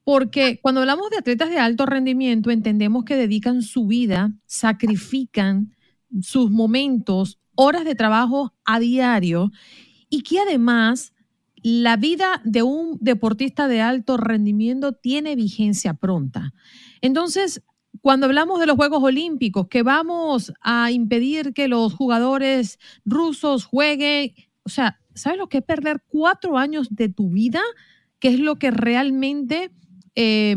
Porque cuando hablamos de atletas de alto rendimiento, entendemos que dedican su vida, sacrifican sus momentos, horas de trabajo a diario y que además la vida de un deportista de alto rendimiento tiene vigencia pronta. Entonces, cuando hablamos de los Juegos Olímpicos, que vamos a impedir que los jugadores rusos jueguen, o sea, ¿sabes lo que es perder cuatro años de tu vida? ¿Qué es lo que realmente eh,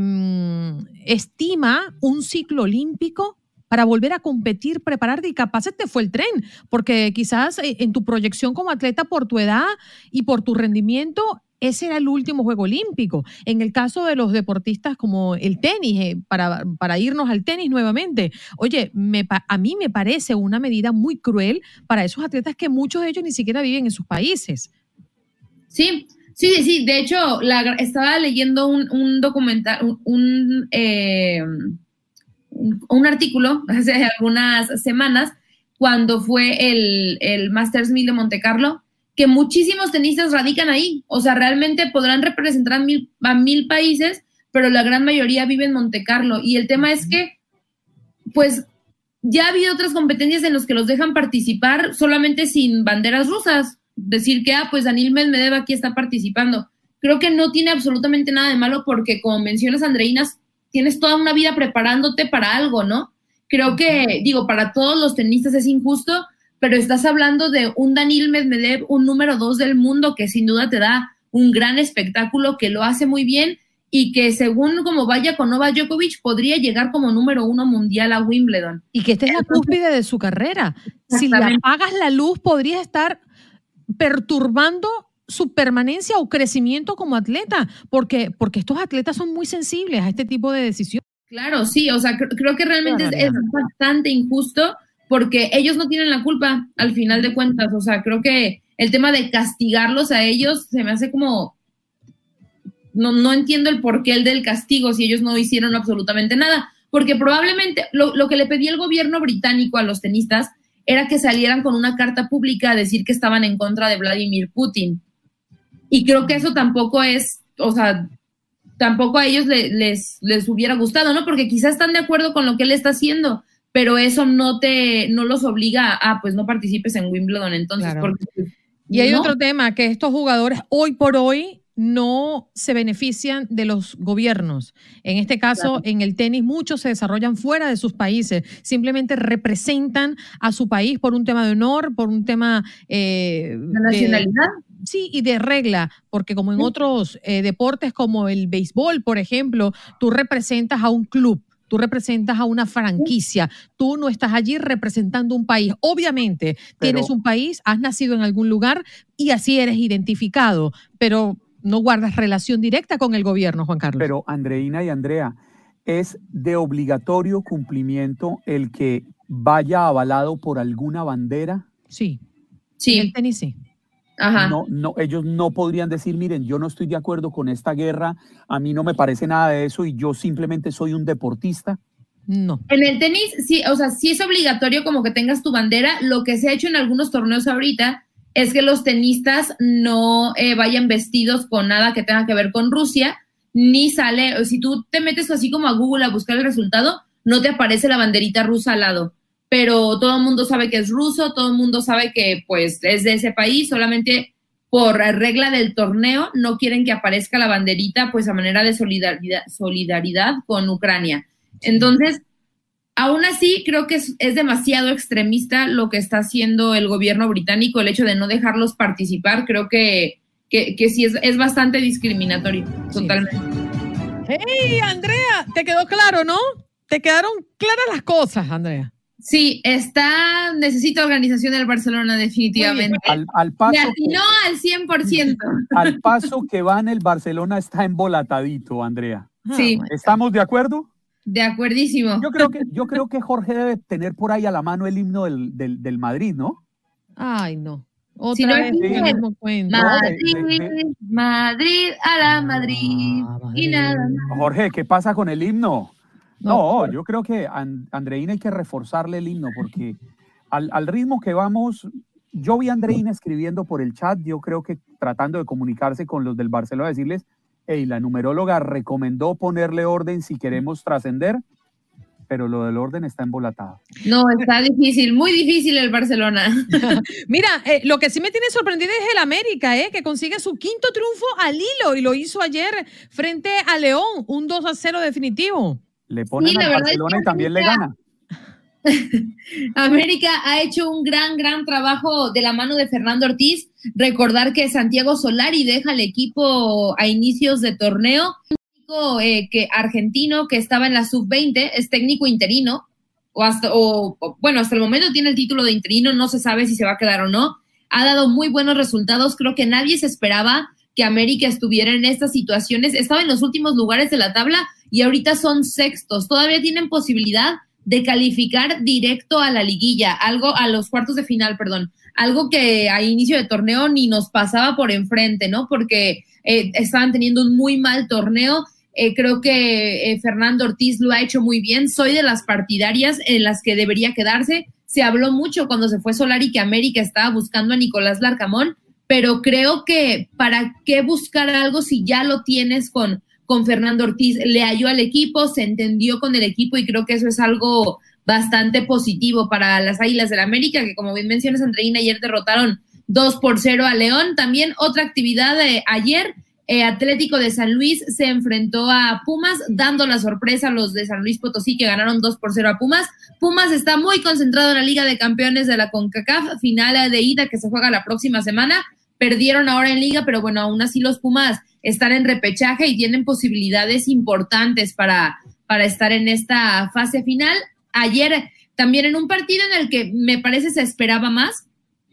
estima un ciclo olímpico para volver a competir, prepararte? Y capaz se te fue el tren, porque quizás en tu proyección como atleta por tu edad y por tu rendimiento, ese era el último Juego Olímpico. En el caso de los deportistas como el tenis, eh, para, para irnos al tenis nuevamente, oye, me, a mí me parece una medida muy cruel para esos atletas que muchos de ellos ni siquiera viven en sus países. Sí, sí, sí. De hecho, la, estaba leyendo un, un documental, un, un, eh, un, un artículo hace algunas semanas cuando fue el, el Masters mil de Monte Carlo, que muchísimos tenistas radican ahí. O sea, realmente podrán representar a mil, a mil países, pero la gran mayoría vive en Monte Carlo. Y el tema es que, pues, ya ha habido otras competencias en las que los dejan participar solamente sin banderas rusas. Decir que, ah, pues Daniil Medvedev aquí está participando. Creo que no tiene absolutamente nada de malo porque, como mencionas, Andreina, tienes toda una vida preparándote para algo, ¿no? Creo que, digo, para todos los tenistas es injusto, pero estás hablando de un Daniil Medvedev, un número dos del mundo, que sin duda te da un gran espectáculo, que lo hace muy bien y que según como vaya con Novak Djokovic, podría llegar como número uno mundial a Wimbledon. Y que esta es la cúspide de su carrera. Si le apagas la luz, podría estar perturbando su permanencia o crecimiento como atleta, porque, porque estos atletas son muy sensibles a este tipo de decisiones. Claro, sí, o sea, cr- creo que realmente es, es bastante injusto porque ellos no tienen la culpa al final de cuentas. O sea, creo que el tema de castigarlos a ellos se me hace como, no, no entiendo el porqué el del castigo si ellos no hicieron absolutamente nada, porque probablemente lo, lo que le pedía el gobierno británico a los tenistas era que salieran con una carta pública a decir que estaban en contra de Vladimir Putin. Y creo que eso tampoco es, o sea, tampoco a ellos le, les, les hubiera gustado, ¿no? Porque quizás están de acuerdo con lo que él está haciendo, pero eso no te, no los obliga a, ah, pues no participes en Wimbledon entonces. Claro. Porque, y hay ¿no? otro tema, que estos jugadores hoy por hoy no se benefician de los gobiernos. En este caso, claro, en el tenis, muchos se desarrollan fuera de sus países, simplemente representan a su país por un tema de honor, por un tema eh, de nacionalidad. De, sí, y de regla, porque como en sí. otros eh, deportes como el béisbol, por ejemplo, tú representas a un club. Tú representas a una franquicia, tú no estás allí representando un país. Obviamente, pero, tienes un país, has nacido en algún lugar y así eres identificado, pero no guardas relación directa con el gobierno, Juan Carlos. Pero Andreina y Andrea, ¿es de obligatorio cumplimiento el que vaya avalado por alguna bandera? Sí, sí. En el tenis sí. Ajá. No, no, ellos no podrían decir, miren, yo no estoy de acuerdo con esta guerra, a mí no me parece nada de eso y yo simplemente soy un deportista. No. En el tenis, sí, o sea, sí es obligatorio como que tengas tu bandera. Lo que se ha hecho en algunos torneos ahorita es que los tenistas no eh, vayan vestidos con nada que tenga que ver con Rusia, ni sale, si tú te metes así como a Google a buscar el resultado, no te aparece la banderita rusa al lado. Pero todo el mundo sabe que es ruso, todo el mundo sabe que pues es de ese país, solamente por regla del torneo no quieren que aparezca la banderita pues a manera de solidaridad, solidaridad con Ucrania. Entonces, aún así creo que es, es demasiado extremista lo que está haciendo el gobierno británico, el hecho de no dejarlos participar, creo que, que, que sí es, es bastante discriminatorio, sí. Totalmente. ¡Hey, Andrea! ¿Te quedó claro, no? ¿Te quedaron claras las cosas, Andrea? Sí, está, necesita organización del Barcelona definitivamente. Al, al paso Me atinó que, al cien por ciento. Al paso que va en el Barcelona está embolatadito, Andrea. Sí. ¿Estamos de acuerdo? De acuerdísimo. Yo creo que, yo creo que Jorge debe tener por ahí a la mano el himno del, del, del Madrid, ¿no? Ay, no. Otra si no vez el mismo cuento. Madrid, no, de, de, de... Madrid, a la Madrid, ah, Madrid. Y nada más. Jorge, ¿qué pasa con el himno? No, yo creo que a Andreina hay que reforzarle el himno porque al, al ritmo que vamos, yo vi a Andreina escribiendo por el chat, yo creo que tratando de comunicarse con los del Barcelona, decirles Hey, la numeróloga recomendó ponerle orden si queremos trascender, pero lo del orden está embolatado. No, está difícil, muy difícil el Barcelona. Mira, eh, lo que sí me tiene sorprendida es el América, eh, que consigue su quinto triunfo al hilo y lo hizo ayer frente a León, un dos a cero definitivo. Le ponen Sí, la al verdad Barcelona es que y también le América- gana. América ha hecho un gran, gran trabajo de la mano de Fernando Ortiz. Recordar que Santiago Solari deja el equipo a inicios de torneo. Un técnico eh, que, argentino que estaba en la sub veinte, es técnico interino, o, hasta, o, o bueno, hasta el momento tiene el título de interino, no se sabe si se va a quedar o no. Ha dado muy buenos resultados, creo que nadie se esperaba que América estuviera en estas situaciones. Estaba en los últimos lugares de la tabla y ahorita son sextos. Todavía tienen posibilidad de calificar directo a la liguilla, algo a los cuartos de final, perdón, algo que a inicio de torneo ni nos pasaba por enfrente, ¿no? Porque eh, estaban teniendo un muy mal torneo. Eh, creo que eh, Fernando Ortiz lo ha hecho muy bien. Soy de las partidarias en las que debería quedarse. Se habló mucho cuando se fue Solari que América estaba buscando a Nicolás Larcamón, pero creo que ¿para qué buscar algo si ya lo tienes con con Fernando Ortiz? Le halló al equipo, se entendió con el equipo y creo que eso es algo bastante positivo para las Águilas del América, que como bien mencionas, Andreina, ayer derrotaron dos por cero a León. También otra actividad de ayer, eh, Atlético de San Luis se enfrentó a Pumas, dando la sorpresa a los de San Luis Potosí, que ganaron dos por cero a Pumas. Pumas está muy concentrado en la Liga de Campeones de la CONCACAF, final de ida que se juega la próxima semana. Perdieron ahora en Liga, pero bueno, aún así los Pumas están en repechaje y tienen posibilidades importantes para, para estar en esta fase final. Ayer también en un partido en el que me parece se esperaba más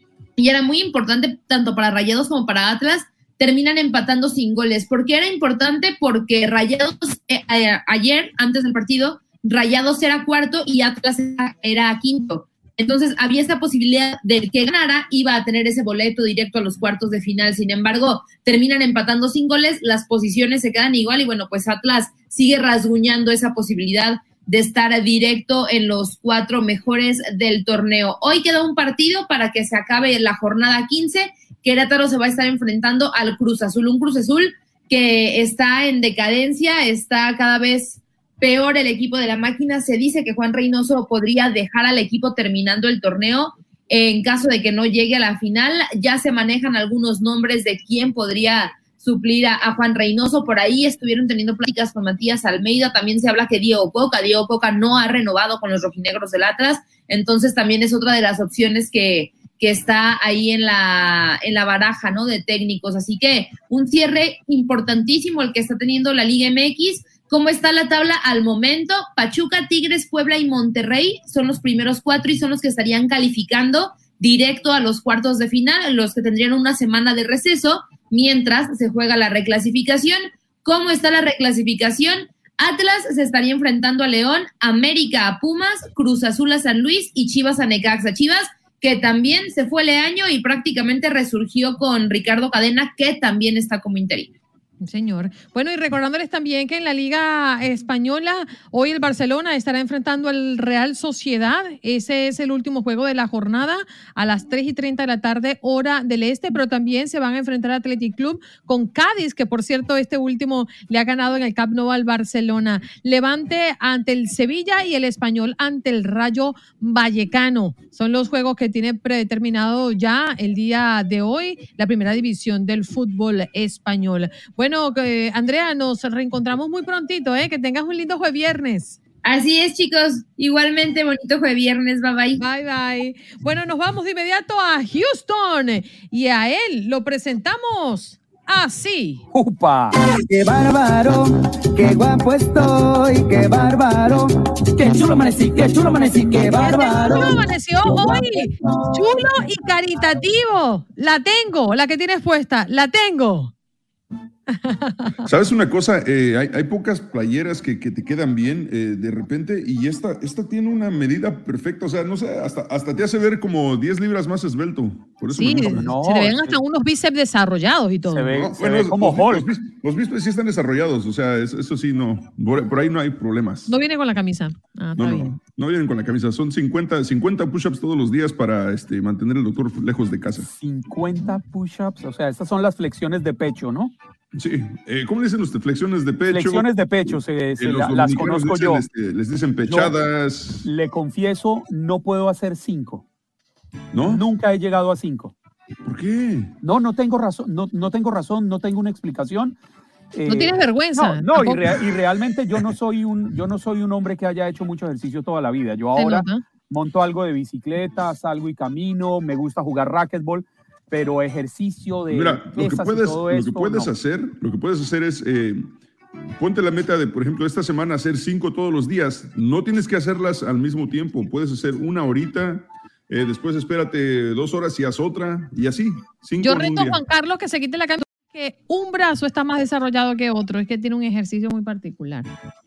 y era muy importante tanto para Rayados como para Atlas, terminan empatando sin goles. ¿Por qué era importante? Porque Rayados eh, eh, ayer, antes del partido, Rayados era cuarto y Atlas era, era quinto. Entonces había esa posibilidad de que ganara, iba a tener ese boleto directo a los cuartos de final. Sin embargo, terminan empatando sin goles, las posiciones se quedan igual y bueno, pues Atlas sigue rasguñando esa posibilidad de estar directo en los cuatro mejores del torneo. Hoy queda un partido para que se acabe la jornada quince. Querétaro se va a estar enfrentando al Cruz Azul, un Cruz Azul que está en decadencia, está cada vez peor el equipo de la máquina. Se dice que Juan Reynoso podría dejar al equipo terminando el torneo en caso de que no llegue a la final. Ya se manejan algunos nombres de quién podría suplir a, a Juan Reynoso. Por ahí estuvieron teniendo pláticas con Matías Almeida. También se habla que Diego Coca, Diego Coca no ha renovado con los rojinegros del Atlas. Entonces también es otra de las opciones que, que está ahí en la, en la baraja, ¿no?, de técnicos. Así que un cierre importantísimo el que está teniendo la Liga M X. ¿Cómo está la tabla al momento? Pachuca, Tigres, Puebla y Monterrey son los primeros cuatro y son los que estarían calificando directo a los cuartos de final, los que tendrían una semana de receso mientras se juega la reclasificación. ¿Cómo está la reclasificación? Atlas se estaría enfrentando a León, América a Pumas, Cruz Azul a San Luis y Chivas a Necaxa. Chivas que también se fue Leaño y prácticamente resurgió con Ricardo Cadena, que también está como interino. Señor. Bueno, y recordándoles también que en la Liga Española, hoy el Barcelona estará enfrentando al Real Sociedad. Ese es el último juego de la jornada a las tres y treinta de la tarde, hora del este, pero también se van a enfrentar a Athletic Club con Cádiz, que por cierto, este último le ha ganado en el Camp Nou al Barcelona. Levante ante el Sevilla y el Español ante el Rayo Vallecano. Son los juegos que tiene predeterminado ya el día de hoy la primera división del fútbol español. Bueno, eh, Andrea, nos reencontramos muy prontito, ¿eh? Que tengas un lindo jueves viernes. Así es, chicos. Igualmente, bonito jueves viernes. Bye, bye. Bye, bye. Bueno, nos vamos de inmediato a Houston y a él lo presentamos así. ¡Upa! ¡Qué bárbaro! ¡Qué guapo estoy! ¡Qué bárbaro! ¡Qué chulo amanecí! ¡Qué chulo amanecí! ¡Qué bárbaro! Qué chulo amaneció hoy. Chulo y caritativo. La tengo, la que tienes puesta. La tengo. ¿Sabes una cosa? Eh, hay, hay pocas playeras que, que te quedan bien eh, de repente y esta, esta tiene una medida perfecta. O sea, no sé, hasta, hasta te hace ver como diez libras más esvelto. Por eso sí, me gusta. No, se le ven hasta unos bíceps desarrollados y todo. Se ve, no, se bueno, ve como los, Hulk. Los, los bíceps sí están desarrollados. O sea, eso, eso sí, no. Por, por ahí no hay problemas. No viene con la camisa. Ah, no, está no, bien. no vienen con la camisa. Son cincuenta, cincuenta push-ups todos los días para este, mantener al doctor lejos de casa. cincuenta push-ups. O sea, estas son las flexiones de pecho, ¿no? Sí, eh, ¿cómo dicen usted? Flexiones de pecho. Flexiones de pecho, se, se Eh, los la- las dominicanos conozco dicen, yo. este, les dicen pechadas. Yo le confieso, no puedo hacer cinco. ¿No? Nunca he llegado a cinco. ¿Por qué? No, no tengo razón, no, no tengo razón, no tengo una explicación. Eh, No tienes vergüenza. No, no y, tampoco. rea- y realmente yo no soy un, yo no soy un hombre que haya hecho mucho ejercicio toda la vida. Yo Se ahora nota. monto algo de bicicleta, salgo y camino, me gusta jugar racquetball, pero ejercicio de Mira, lo que pesas y puedes, todo lo que esto, puedes no. hacer, lo que puedes hacer es eh, ponte la meta de, por ejemplo, esta semana hacer cinco todos los días. No tienes que hacerlas al mismo tiempo. Puedes hacer una horita, eh, después espérate dos horas y haz otra y así. Cinco Yo en un reto a día. Juan Carlos que se quite la camisa, que un brazo está más desarrollado que otro, es que tiene un ejercicio muy particular.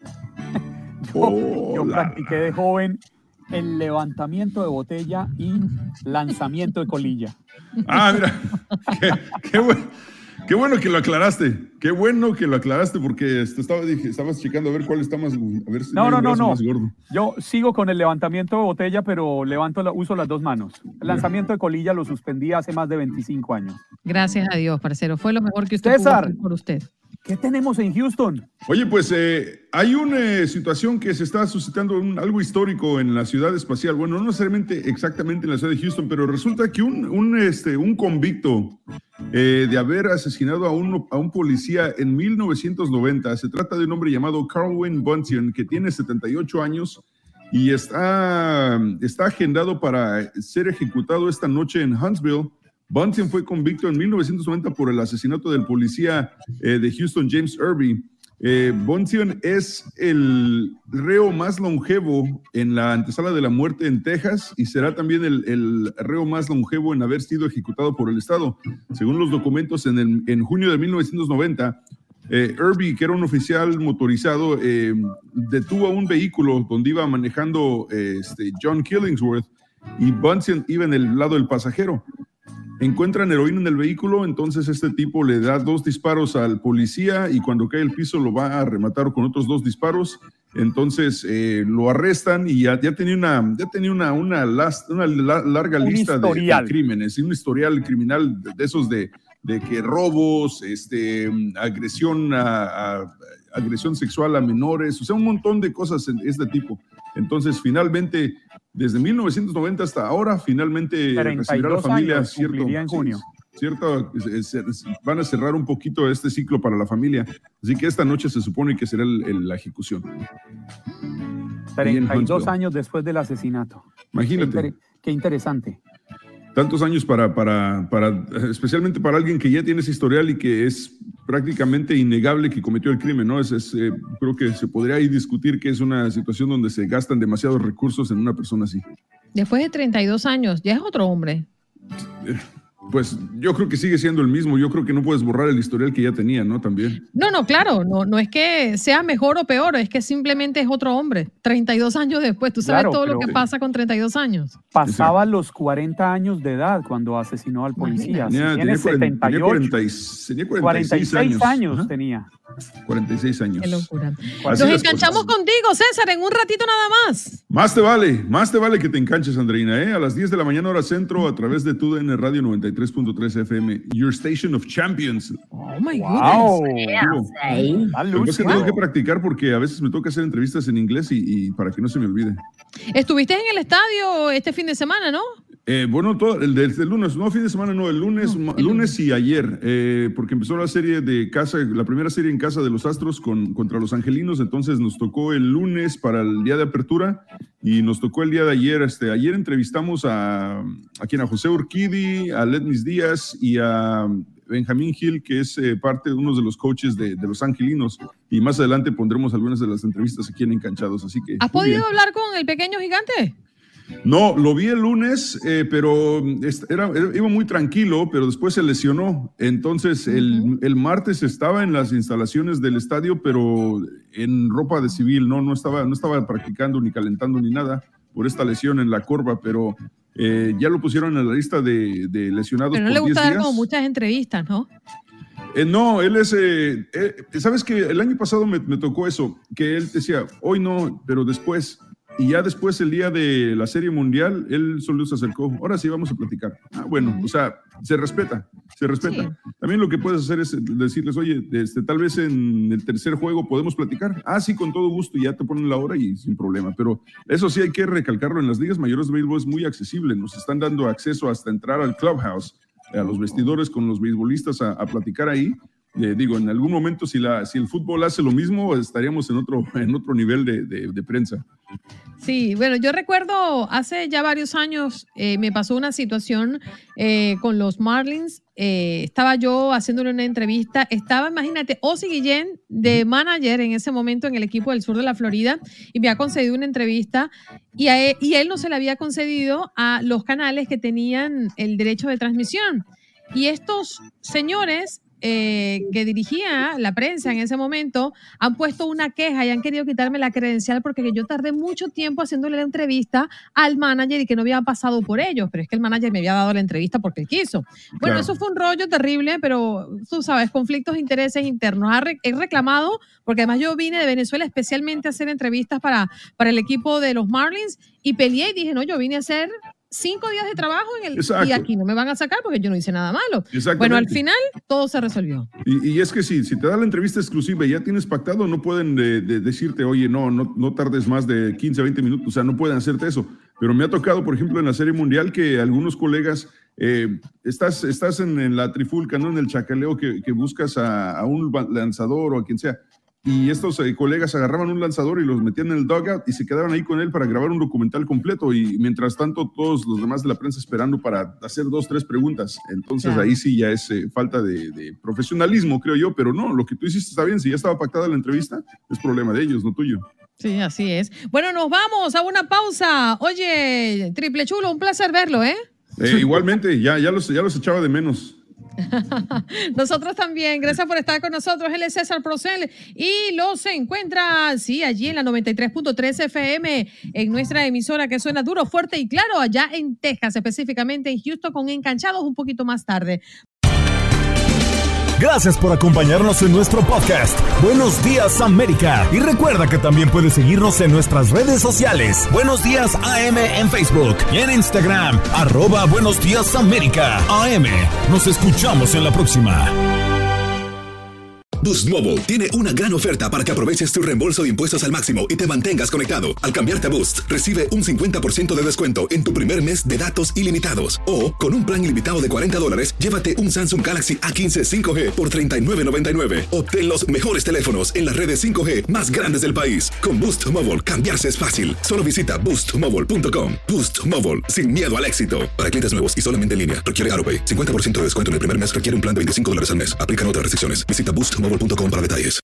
Oh, Yo la- practiqué de joven el levantamiento de botella y lanzamiento de colilla. Ah, mira, qué, qué bueno, qué bueno que lo aclaraste. Qué bueno que lo aclaraste porque este, estaba, dije, estabas checando a ver cuál está más, a ver si No, hay no, un no, brazo no. más gordo. Yo sigo con el levantamiento de botella, pero levanto la- uso las dos manos. El lanzamiento de colilla lo suspendí hace más de veinticinco años. Gracias a Dios, parcero. Fue lo mejor que usted César. pudo hacer por usted. ¿Qué tenemos en Houston? Oye, pues eh, hay una eh, situación que se está suscitando, un- algo histórico en la ciudad espacial. Bueno, no necesariamente exactamente en la ciudad de Houston, pero resulta que un, un, este, un convicto eh, de haber asesinado a un, a un policía en mil novecientos noventa, se trata de un hombre llamado Carl Wayne Bunting, que tiene setenta y ocho años y está, está agendado para ser ejecutado esta noche en Huntsville. Bunting fue convicto en mil novecientos noventa por el asesinato del policía eh, de Houston, James Irby. Eh, Bunting es el reo más longevo en la antesala de la muerte en Texas y será también el, el reo más longevo en haber sido ejecutado por el Estado. Según los documentos, en, el, en junio de mil novecientos noventa, eh, Irby, que era un oficial motorizado, eh, detuvo a un vehículo donde iba manejando eh, este, John Killingsworth y Bunting iba en el lado del pasajero. Encuentran heroína en el vehículo, entonces este tipo le da dos disparos al policía y cuando cae al piso lo va a rematar con otros dos disparos. Entonces eh, lo arrestan y ya, ya tenía una, ya tenía una, una, las- una la- larga Un lista de, de historial. crímenes, y un historial criminal de, de esos de, de que robos, este, agresión, a, a- agresión sexual a menores, o sea, un montón de cosas de este tipo. Entonces, finalmente, desde mil novecientos noventa hasta ahora, finalmente treinta y recibirá la dos familia años cierto, cumpliría en sí, junio. cierto, es- es- van a cerrar un poquito este ciclo para la familia. Así que esta noche se supone que será el- el- la ejecución. treinta y dos Huntsville. años después del asesinato. Imagínate. Qué, inter- qué interesante. Tantos años para, para, para, especialmente para alguien que ya tiene ese historial y que es prácticamente innegable que cometió el crimen, ¿no? Es, es, eh, creo que se podría ahí discutir que es una situación donde se gastan demasiados recursos en una persona así. Después de treinta y dos años, ya es otro hombre. Pues yo creo que sigue siendo el mismo. Yo creo que no puedes borrar el historial que ya tenía, ¿no? También. No, no, claro, no, no es que sea mejor o peor, es que simplemente es otro hombre. treinta y dos años después, tú sabes Claro, todo lo pero- que pasa con treinta y dos años. Pasaba los cuarenta años de edad cuando asesinó al policía. Si Tenía, tiene tenía cuarenta, setenta y tenía ocho, cuarenta y- tenía cuarenta y cuarenta y seis seis años. años Ajá. tenía. cuarenta y seis años. Qué locura. Así Nos las enganchamos cosas. contigo, César, en un ratito nada más. Más te vale, más te vale que te enganches, Andreina, ¿eh? A las diez de la mañana hora centro a través de tu D N Radio noventa y tres punto tres F M, Your Station of Champions. Oh my Wow. goodness. Digo, Ah, lo que pasa es que Lucio. tengo que practicar porque a veces me toca hacer entrevistas en inglés y, y para que no se me olvide. Estuviste en el estadio este fin de semana, ¿no? Eh, bueno, todo, el del el lunes, no fin de semana, no, el lunes, ma- el lunes y ayer, eh, porque empezó la serie de casa, la primera serie en casa de los Astros con, contra los Angelinos, entonces nos tocó el lunes para el día de apertura y nos tocó el día de ayer. Este, ayer entrevistamos a, a quien, a José Urquidi, a Letnis Díaz y a Benjamín Gil, que es eh, parte de uno de los coaches de, de los Angelinos, y más adelante pondremos algunas de las entrevistas aquí en Encanchados, así que... ¿Has muy podido bien. hablar con el pequeño gigante? No, lo vi el lunes, eh, pero est- era, era- iba muy tranquilo, pero después se lesionó. Entonces, el, Ujú. el martes estaba en las instalaciones del estadio, pero en ropa de civil, no, no estaba, no estaba practicando ni calentando ni nada por esta lesión en la corva, pero eh, ya lo pusieron en la lista de, de lesionados Pero no por le diez gusta dar días. como muchas entrevistas, ¿no? Eh, no, él es, eh, eh, sabes que el año pasado me, me tocó eso, que él decía, hoy no, pero después. y ya después el día de la Serie Mundial, él solo se acercó, ahora sí vamos a platicar. Ah, bueno, o sea, se respeta, se respeta. Sí. También lo que puedes hacer es decirles, oye, este, tal vez en el tercer juego podemos platicar. Ah, sí, con todo gusto, y ya te ponen la hora y sin problema. Pero eso sí hay que recalcarlo, en las ligas mayores de béisbol es muy accesible, nos están dando acceso hasta entrar al clubhouse, a los vestidores con los beisbolistas a, a platicar ahí. Eh, digo, en algún momento si, la, si el fútbol hace lo mismo, estaríamos en otro, en otro nivel de, de, de prensa. Sí, bueno, yo recuerdo hace ya varios años eh, me pasó una situación eh, con los Marlins. Eh, estaba yo haciéndole una entrevista. Estaba, imagínate, Ozzie Guillén de manager en ese momento en el equipo del sur de la Florida y me ha concedido una entrevista y, a él, y él no se la había concedido a los canales que tenían el derecho de transmisión. Y estos señores Eh, que dirigía la prensa en ese momento han puesto una queja y han querido quitarme la credencial porque yo tardé mucho tiempo haciéndole la entrevista al manager y que no había pasado por ellos, pero es que el manager me había dado la entrevista porque él quiso. Bueno, claro. Eso fue un rollo terrible, pero tú sabes, conflictos de intereses internos. He reclamado, porque además yo vine de Venezuela especialmente a hacer entrevistas para, para el equipo de los Marlins y peleé y dije, no, yo vine a hacer cinco días de trabajo en el, y aquí no me van a sacar porque yo no hice nada malo. Bueno, al final todo se resolvió. Y, y es que sí, si te da la entrevista exclusiva y ya tienes pactado, no pueden de, de decirte, oye, no, no, no tardes más de quince, veinte minutos, o sea, no pueden hacerte eso. Pero me ha tocado, por ejemplo, en la Serie Mundial que algunos colegas, eh, estás, estás en, en la trifulca, ¿no? En el chacaleo que, que buscas a, a un lanzador o a quien sea. Y estos eh, colegas agarraban un lanzador y los metían en el dugout y se quedaban ahí con él para grabar un documental completo y mientras tanto todos los demás de la prensa esperando para hacer dos, tres preguntas. Entonces claro. Ahí sí ya es eh, falta de, de profesionalismo, creo yo, pero no, lo que tú hiciste está bien, si ya estaba pactada la entrevista, es problema de ellos, no tuyo. Sí, así es. Bueno, nos vamos a una pausa. Oye, Triple Chulo, un placer verlo, ¿eh? eh igualmente, ya, ya, los, ya los echaba de menos. Nosotros también, gracias por estar con nosotros. Él es César Procel y los encuentra, sí, allí en la noventa y tres punto tres F M, en nuestra emisora que suena duro, fuerte y claro, allá en Texas, específicamente en Houston, con Enganchados un poquito más tarde. Gracias por acompañarnos en nuestro podcast Buenos Días América. Y recuerda que también puedes seguirnos en nuestras redes sociales. Buenos Días A M en Facebook y en Instagram, arroba Buenos Días América A M. Nos escuchamos en la próxima. Boost Mobile tiene una gran oferta para que aproveches tu reembolso de impuestos al máximo y te mantengas conectado. Al cambiarte a Boost, recibe un cincuenta por ciento de descuento en tu primer mes de datos ilimitados. O, con un plan ilimitado de cuarenta dólares, llévate un Samsung Galaxy A quince cinco G por treinta y nueve noventa y nueve. Obtén los mejores teléfonos en las redes cinco G más grandes del país. Con Boost Mobile, cambiarse es fácil. Solo visita boost mobile punto com. Boost Mobile, sin miedo al éxito. Para clientes nuevos y solamente en línea, requiere AutoPay. cincuenta por ciento de descuento en el primer mes, requiere un plan de veinticinco dólares al mes. Aplican otras restricciones. Visita boost mobile punto com para detalles.